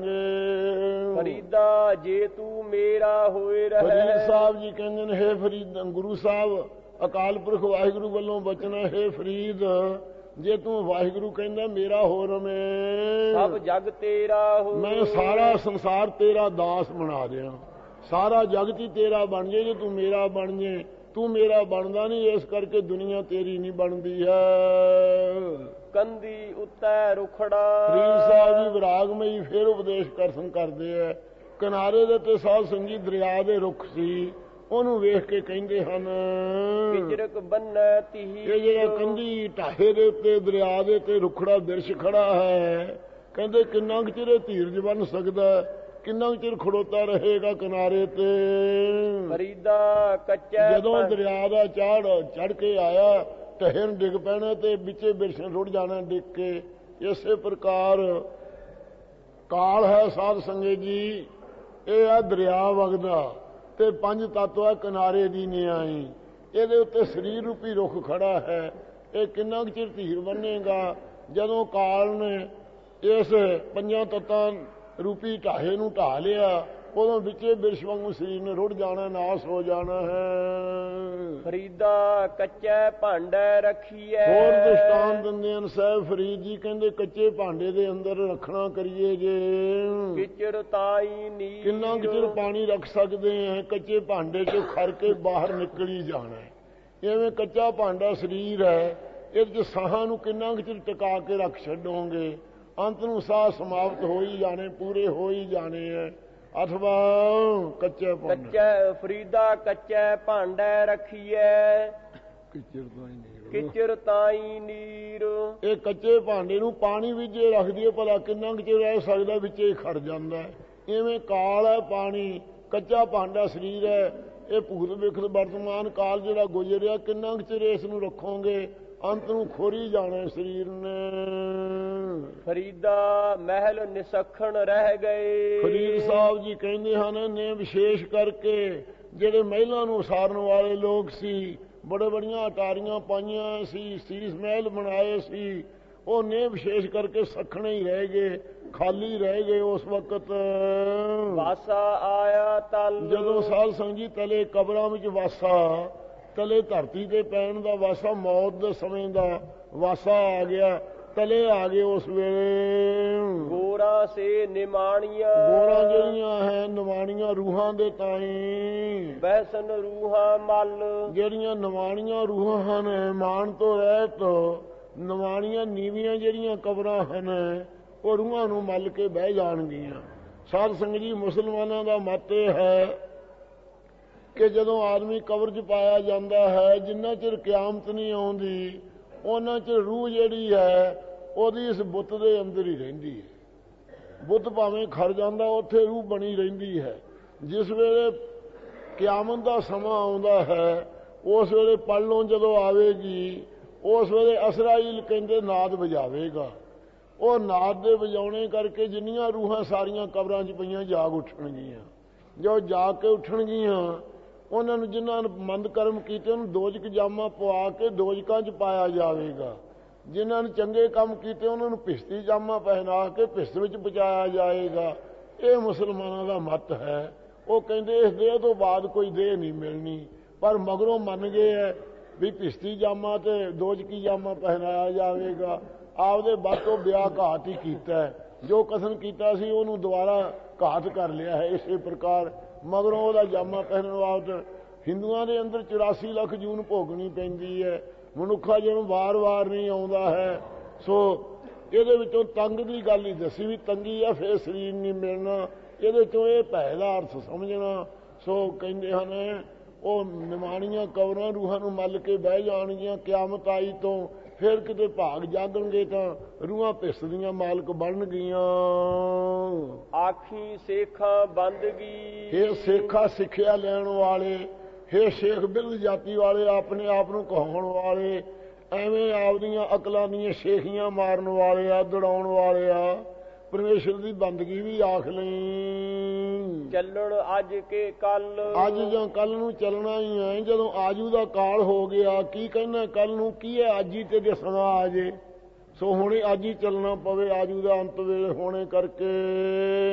Speaker 2: ਜਾਣਗੇ।
Speaker 3: ਫਰੀਦਾ ਜੇ ਤੂੰ ਮੇਰਾ ਹੋਏ ਰਹੇ,
Speaker 2: ਫਰੀਦ ਸਾਹਿਬ ਜੀ ਕਹਿੰਦੇ ਨੇ, ਹੇ ਫਰੀਦ, ਗੁਰੂ ਸਾਹਿਬ ਅਕਾਲ ਪੁਰਖ ਵਾਹਿਗੁਰੂ ਵੱਲੋਂ ਬਚਨਾ, ਹੇ ਫਰੀਦ ਜੇ ਤੂੰ ਵਾਹਿਗੁਰੂ ਕਹਿੰਦਾ ਮੇਰਾ ਹੋ ਰਵੇਂ,
Speaker 3: ਸਭ ਜਗ ਤੇਰਾ ਹੋ,
Speaker 2: ਮੈਂ ਸਾਰਾ ਸੰਸਾਰ ਤੇਰਾ ਦਾਸ ਬਣਾ ਦਿਆਂ, ਸਾਰਾ ਜਗਤ ਹੀ ਤੇਰਾ ਬਣ ਜੇ, ਜੇ ਤੂੰ ਮੇਰਾ ਬਣ ਜੇ। ਤੂੰ ਮੇਰਾ ਬਣਦਾ ਨਹੀਂ, ਇਸ ਕਰਕੇ ਦੁਨੀਆ ਤੇਰੀ ਨਹੀਂ ਬਣਦੀ ਹੈ।
Speaker 3: ਕੰਦੀ ਉੱਤੇ ਰੁਖੜਾ,
Speaker 2: ਫਰੀਦ ਸਾਹਿਬ ਜੀ ਵਿਰਾਗਮਈ ਫੇਰ ਉਪਦੇਸ਼ ਕਰਸਨ ਕਰਦੇ ਆ। ਕਿਨਾਰੇ ਦੇ ਤੇ ਸਾਧ ਸੰਗੀ ਦਰਿਆ ਦੇ ਰੁੱਖ ਸੀ, ਉਹਨੂੰ ਵੇਖ ਕੇ ਕਹਿੰਦੇ ਹਨ,
Speaker 3: ਕਿਜਰਕ ਬੰਨੈ ਤੀਹੀ,
Speaker 2: ਇਹ ਜਿਹੜਾ ਕੰਢੀ ਢਾਹੇ ਦੇ ਉੱਤੇ ਦਰਿਆ ਦੇ ਤੇ ਰੁਖੜਾ ਬਿਰਛ ਖੜਾ ਹੈ, ਕਹਿੰਦੇ ਕਿੰਨਾ ਕੁ ਚਿਰ ਧੀਰਜ ਬਣ ਸਕਦਾ, ਕਿੰਨਾ ਕੁ ਚਿਰ ਖੜੋਤਾ ਰਹੇਗਾ ਕਿਨਾਰੇ ਤੇ।
Speaker 3: ਫਰੀਦਾ ਕੱਚਾ
Speaker 2: ਜਦੋਂ ਦਰਿਆ ਦਾ ਚੜ ਕੇ ਆਇਆ ਢਹਿਣ ਡਿੱਗ ਪੈਣਾ ਤੇ ਵਿੱਚੇ ਬਿਰਛਣ ਰੁੜ ਜਾਣਾ ਡਿੱਗ ਕੇ। ਇਸੇ ਪ੍ਰਕਾਰ ਕਾਲ ਹੈ ਸਾਧ ਸੰਗਤ ਜੀ, ਇਹ ਹੈ ਦਰਿਆ ਵਗਦਾ ਤੇ ਪੰਜ ਤੱਤ ਹੈ ਕਿਨਾਰੇ ਦੀ ਨਿਆਈ। ਇਹਦੇ ਉੱਤੇ ਸਰੀਰ ਰੂਪੀ ਰੁੱਖ ਖੜਾ ਹੈ। ਇਹ ਕਿੰਨਾ ਕੁ ਚਿਰ ਧੀਰ ਬੰਨੇਗਾ। ਜਦੋਂ ਕਾਲ ਨੇ ਇਸ ਪੰਜਾਂ ਤੱਤਾਂ ਰੂਪੀ ਢਾਹੇ ਨੂੰ ਢਾਹ ਲਿਆ, ਉਦੋਂ ਵਿੱਚੇ ਬਿਰਛ ਵਾਂਗੂ ਸਰੀਰ ਨੇ ਰੁੜ ਜਾਣਾ, ਨਾਸ ਹੋ ਜਾਣਾ ਹੈ।
Speaker 3: ਫਰੀਦਾ ਕੱਚਾ ਭਾਂਡਾ ਰੱਖੀਐ।
Speaker 2: ਹੋਰ ਦ੍ਰਿਸ਼ਟਾਂਤ ਦਿੰਦੇ ਹਨ ਸਾਹਿਬ ਫਰੀਦ ਜੀ, ਕਹਿੰਦੇ ਕੱਚੇ ਭਾਂਡੇ ਦੇ ਅੰਦਰ ਰੱਖਣਾ ਕਰੀਏ ਜੇ।
Speaker 3: ਕਿਚਰ ਤਾਈ ਨੀਰ।
Speaker 2: ਕਿੰਨਾ ਕੁ ਚਿਰ ਪਾਣੀ ਰੱਖ ਸਕਦੇ ਆ, ਕੱਚੇ ਭਾਂਡੇ ਚੋਂ ਖੜ ਕੇ ਬਾਹਰ ਨਿਕਲ ਹੀ ਜਾਣਾ। ਐਵੇਂ ਕੱਚਾ ਭਾਂਡਾ ਸਰੀਰ ਹੈ, ਇਹਦੇ ਚ ਸਾਹਾਂ ਨੂੰ ਕਿੰਨਾ ਕੁ ਚਿਰ ਟਿਕਾ ਕੇ ਰੱਖ ਛੱਡੋਗੇ। ਅੰਤ ਨੂੰ ਸਾਹ ਸਮਾਪਤ ਹੋ ਹੀ ਜਾਣੇ, ਪੂਰੇ ਹੋ ਹੀ ਜਾਣੇ ਹੈ। ਅਥਵਾ ਕੱਚਾ
Speaker 3: ਕੱਚਾ ਫਰੀਦਾ ਕੱਚਾ ਭਾਂਡਾ ਰੱਖੀਐ। ਕਿਚਰ ਤਾਈ ਨੀਰ।
Speaker 2: ਇਹ ਕੱਚੇ ਭਾਂਡੇ ਨੂੰ ਪਾਣੀ ਵਿੱਚ ਜੇ ਰੱਖ ਦਈਏ ਭਲਾ ਕਿੰਨਾ ਕੁ ਚਿਰ ਰਹਿ ਸਕਦਾ, ਵਿੱਚ ਹੀ ਖੜ ਜਾਂਦਾ। ਇਵੇਂ ਕਾਲ ਹੈ ਪਾਣੀ, ਕੱਚਾ ਭਾਂਡਾ ਸਰੀਰ ਹੈ। ਇਹ ਭੂਤ ਵਿਖਤ ਵਰਤਮਾਨ ਕਾਲ ਜਿਹੜਾ ਗੁਜ਼ਰਿਆ, ਕਿੰਨਾ ਕੁ ਚਿਰ ਇਸ ਨੂੰ ਰੱਖੋਗੇ, ਅੰਤ ਨੂੰ ਖੋਰੀ ਜਾਣਾ ਸਰੀਰ ਨੇ।
Speaker 3: ਫਰੀਦਾ ਮਹਿਲ ਨਿਸਖਣ ਰਹਿ ਗਏ।
Speaker 2: ਫਰੀਦ ਸਾਹਿਬ ਜੀ ਕਹਿੰਦੇ ਹਨ ਨੇ ਵਿਸ਼ੇਸ਼ ਕਰਕੇ ਜਿਹੜੇ ਮਹਿਲਾਂ ਨੂੰ ਉਸਾਰਨ ਵਾਲੇ ਲੋਕ ਸੀ, ਬੜੇ ਬੜੀਆਂ ਅਟਾਰੀਆਂ ਪਾਈਆਂ ਸੀ, ਸੀਸ ਮਹਿਲ ਬਣਾਏ ਸੀ, ਉਹ ਨੇ ਵਿਸ਼ੇਸ਼ ਕਰਕੇ ਸਖਣੇ ਹੀ ਰਹਿ ਗਏ, ਖਾਲੀ ਰਹਿ ਗਏ। ਉਸ ਵਕਤ
Speaker 3: ਵਾਸਾ ਆਇਆ ਤਲ।
Speaker 2: ਜਦੋਂ ਸਾਧ ਸੰਗਤ ਜੀ ਤਲੇ ਕਬਰਾਂ ਵਿੱਚ ਵਾਸਾ, ਤਲੇ ਧਰਤੀ ਤੇ ਪੈਣ ਦਾ ਵਾਸਾ, ਮੌਤ ਦੇ ਸਮੇਂ ਦਾ ਵਾਸਾ ਆ ਗਿਆ, ਤਲੇ ਆ ਗਏ ਉਸ ਵੇਲੇ।
Speaker 3: ਗੋਰਾ ਸੇ ਨਿਮਾਣੀਆਂ।
Speaker 2: ਗੋਰਾ ਜਿਹੜੀਆਂ ਹੈ ਨਿਮਾਣੀਆਂ ਰੂਹਾਂ ਦੇ ਤਾਈਂ।
Speaker 3: ਬਹਿਸਨ ਰੂਹਾਂ ਮਲ। ਜਿਹੜੀਆਂ
Speaker 2: ਨਿਮਾਣੀਆਂ ਰੂਹਾਂ ਹਨ, ਮਾਣ ਤੋਂ ਰਹਿਤ ਨਿਮਾਣੀਆਂ ਨੀਵੀਆਂ ਜਿਹੜੀਆਂ ਕਬਰਾਂ ਹਨ, ਉਹ ਰੂਹਾਂ ਨੂੰ ਮੱਲ ਕੇ ਬਹਿ ਜਾਣਗੀਆਂ। ਸਾਧ ਸੰਗਤ ਜੀ, ਮੁਸਲਮਾਨਾਂ ਦਾ ਮਤ ਇਹ ਹੈ ਕਿ ਜਦੋਂ ਆਦਮੀ ਕਬਰ 'ਚ ਪਾਇਆ ਜਾਂਦਾ ਹੈ, ਜਿੰਨਾ ਚਿਰ ਕਿਆਮਤ ਨਹੀਂ ਆਉਂਦੀ, ਉਹਨਾਂ ਚਿਰ ਰੂਹ ਜਿਹੜੀ ਹੈ ਉਹਦੀ ਇਸ ਬੁੱਤ ਦੇ ਅੰਦਰ ਹੀ ਰਹਿੰਦੀ ਹੈ। ਬੁੱਤ ਭਾਵੇਂ ਖੜ ਜਾਂਦਾ, ਉੱਥੇ ਰੂਹ ਬਣੀ ਰਹਿੰਦੀ ਹੈ। ਜਿਸ ਵੇਲੇ ਕਿਆਮਤ ਦਾ ਸਮਾਂ ਆਉਂਦਾ ਹੈ, ਉਸ ਵੇਲੇ ਪੜਲੋਂ ਜਦੋਂ ਆਵੇਗੀ, ਉਸ ਵੇਲੇ ਅਸਰਾਈਲ ਕਹਿੰਦੇ ਨਾਦ ਵਜਾਵੇਗਾ। ਉਹ ਨਾਦ ਦੇ ਵਜਾਉਣੇ ਕਰਕੇ ਜਿੰਨੀਆਂ ਰੂਹਾਂ ਸਾਰੀਆਂ ਕਬਰਾਂ 'ਚ ਪਈਆਂ ਜਾਗ ਉੱਠਣਗੀਆਂ। ਜੋ ਜਾਗ ਕੇ ਉੱਠਣਗੀਆਂ, ਉਹਨਾਂ ਨੂੰ ਜਿਨ੍ਹਾਂ ਨੇ ਮੰਦ ਕਰਮ ਕੀਤੇ ਉਹਨੂੰ ਦੋਜ਼ਖ ਜਾਮਾ ਪਵਾ ਕੇ ਦੋਜ਼ਕਾਂ 'ਚ ਪਾਇਆ ਜਾਵੇਗਾ। ਜਿਨ੍ਹਾਂ ਨੇ ਚੰਗੇ ਕੰਮ ਕੀਤੇ ਉਹਨਾਂ ਨੂੰ ਭਿਸ਼ਤੀ ਜਾਮਾ ਪਹਿਨਾ ਕੇ ਭਿਸ਼ਤ ਵਿੱਚ ਪਹੁੰਚਾਇਆ ਜਾਏਗਾ। ਇਹ ਮੁਸਲਮਾਨਾਂ ਦਾ ਮਤ ਹੈ। ਉਹ ਕਹਿੰਦੇ ਇਸ ਦੇਹ ਤੋਂ ਬਾਅਦ ਕੋਈ ਦੇਹ ਨਹੀਂ ਮਿਲਣੀ, ਪਰ ਮਗਰੋਂ ਮੰਨ ਗਏ ਹੈ ਵੀ ਭਿਸ਼ਤੀ ਜਾਮਾ ਤੇ ਦੋਜ਼ਕੀ ਜਾਮਾ ਪਹਿਨਾਇਆ ਜਾਵੇਗਾ। ਆਪਦੇ ਬਾਤੋਂ ਵਿਆਹ ਘਾਤ ਹੀ ਕੀਤਾ, ਜੋ ਕਥਨ ਕੀਤਾ ਸੀ ਉਹਨੂੰ ਦੁਬਾਰਾ ਘਾਤ ਕਰ ਲਿਆ ਹੈ। ਇਸੇ ਪ੍ਰਕਾਰ ਮਗਰੋਂ ਉਹਦਾ ਜਾਮਾ ਪਹਿਨਣ ਵਾਸਤੇ ਹਿੰਦੂਆਂ ਦੇ ਅੰਦਰ 84 ਲੱਖ ਜੂਨ ਭੋਗਣੀ ਪੈਂਦੀ ਹੈ। ਮਨੁੱਖਾ ਜਨਮ ਵਾਰ-ਵਾਰ ਨਹੀਂ ਆਉਂਦਾ ਹੈ। ਸੋ ਇਹਦੇ ਵਿੱਚੋਂ ਤੰਗ ਦੀ ਗੱਲ ਹੀ ਦੱਸੀ ਵੀ ਤੰਗੀ ਆ, ਫਿਰ ਸਰੀਰ ਨਹੀਂ ਮਿਲਣਾ। ਇਹਦੇ ਚੋਂ ਇਹ ਭੈ ਦਾ ਅਰਥ ਸਮਝਣਾ। ਸੋ ਕਹਿੰਦੇ ਹਨ ਉਹ ਨਿਮਾਣੀਆਂ ਕਬਰਾਂ ਰੂਹਾਂ ਨੂੰ ਮੱਲ ਕੇ ਬਹਿ ਜਾਣਗੀਆਂ। ਕਿਆਮਤ ਆਈ ਤੋਂ ਫਿਰ ਕਿਤੇ ਭਾਗ ਜਾਗਣਗੇ ਤਾਂ ਰੂਹਾਂ ਭਿਸਦੀਆਂ ਮਾਲਕ ਬਣਨਗੀਆਂ।
Speaker 3: ਆਖੀ ਸੇਖਾਂ ਬੰਦਗੀ।
Speaker 2: ਇਹ ਸੇਖਾ ਸਿੱਖਿਆ ਲੈਣ ਵਾਲੇ, ਇਹ ਸ਼ੇਖ ਬਿਰਧ ਜਾਤੀ ਵਾਲੇ, ਆਪਣੇ ਆਪ ਨੂੰ ਕਹਾਉਣ ਵਾਲੇ, ਐਵੇਂ ਆਪਦੀਆਂ ਅਕਲਾਂ ਦੀਆਂ ਸ਼ੇਖੀਆਂ ਮਾਰਨ ਵਾਲੇ ਆ, ਦੜਾਉਣ ਵਾਲੇ ਆ। ਪਰਮੇਸ਼ਰ ਦੀ ਬੰਦਗੀ ਵੀ ਆਖ ਲਈ।
Speaker 3: ਚੱਲਣ ਅੱਜ ਕੇ ਕੱਲ।
Speaker 2: ਅੱਜ ਜਾਂ ਕੱਲ ਨੂੰ ਚੱਲਣਾ ਹੀ ਹੈ। ਜਦੋਂ ਆਜੂ ਦਾ ਕਾਲ ਹੋ ਗਿਆ, ਕੀ ਕਹਿਣਾ ਕੱਲ ਨੂੰ, ਕੀ ਹੈ ਅੱਜ ਹੀ ਤੇ ਦੱਸਣਾ ਆ ਜੇ। ਸੋ ਹੁਣੇ ਅੱਜ ਹੀ ਚੱਲਣਾ ਪਵੇ, ਆਜੂ ਦਾ ਅੰਤ ਵੇਲੇ ਹੋਣੇ ਕਰਕੇ।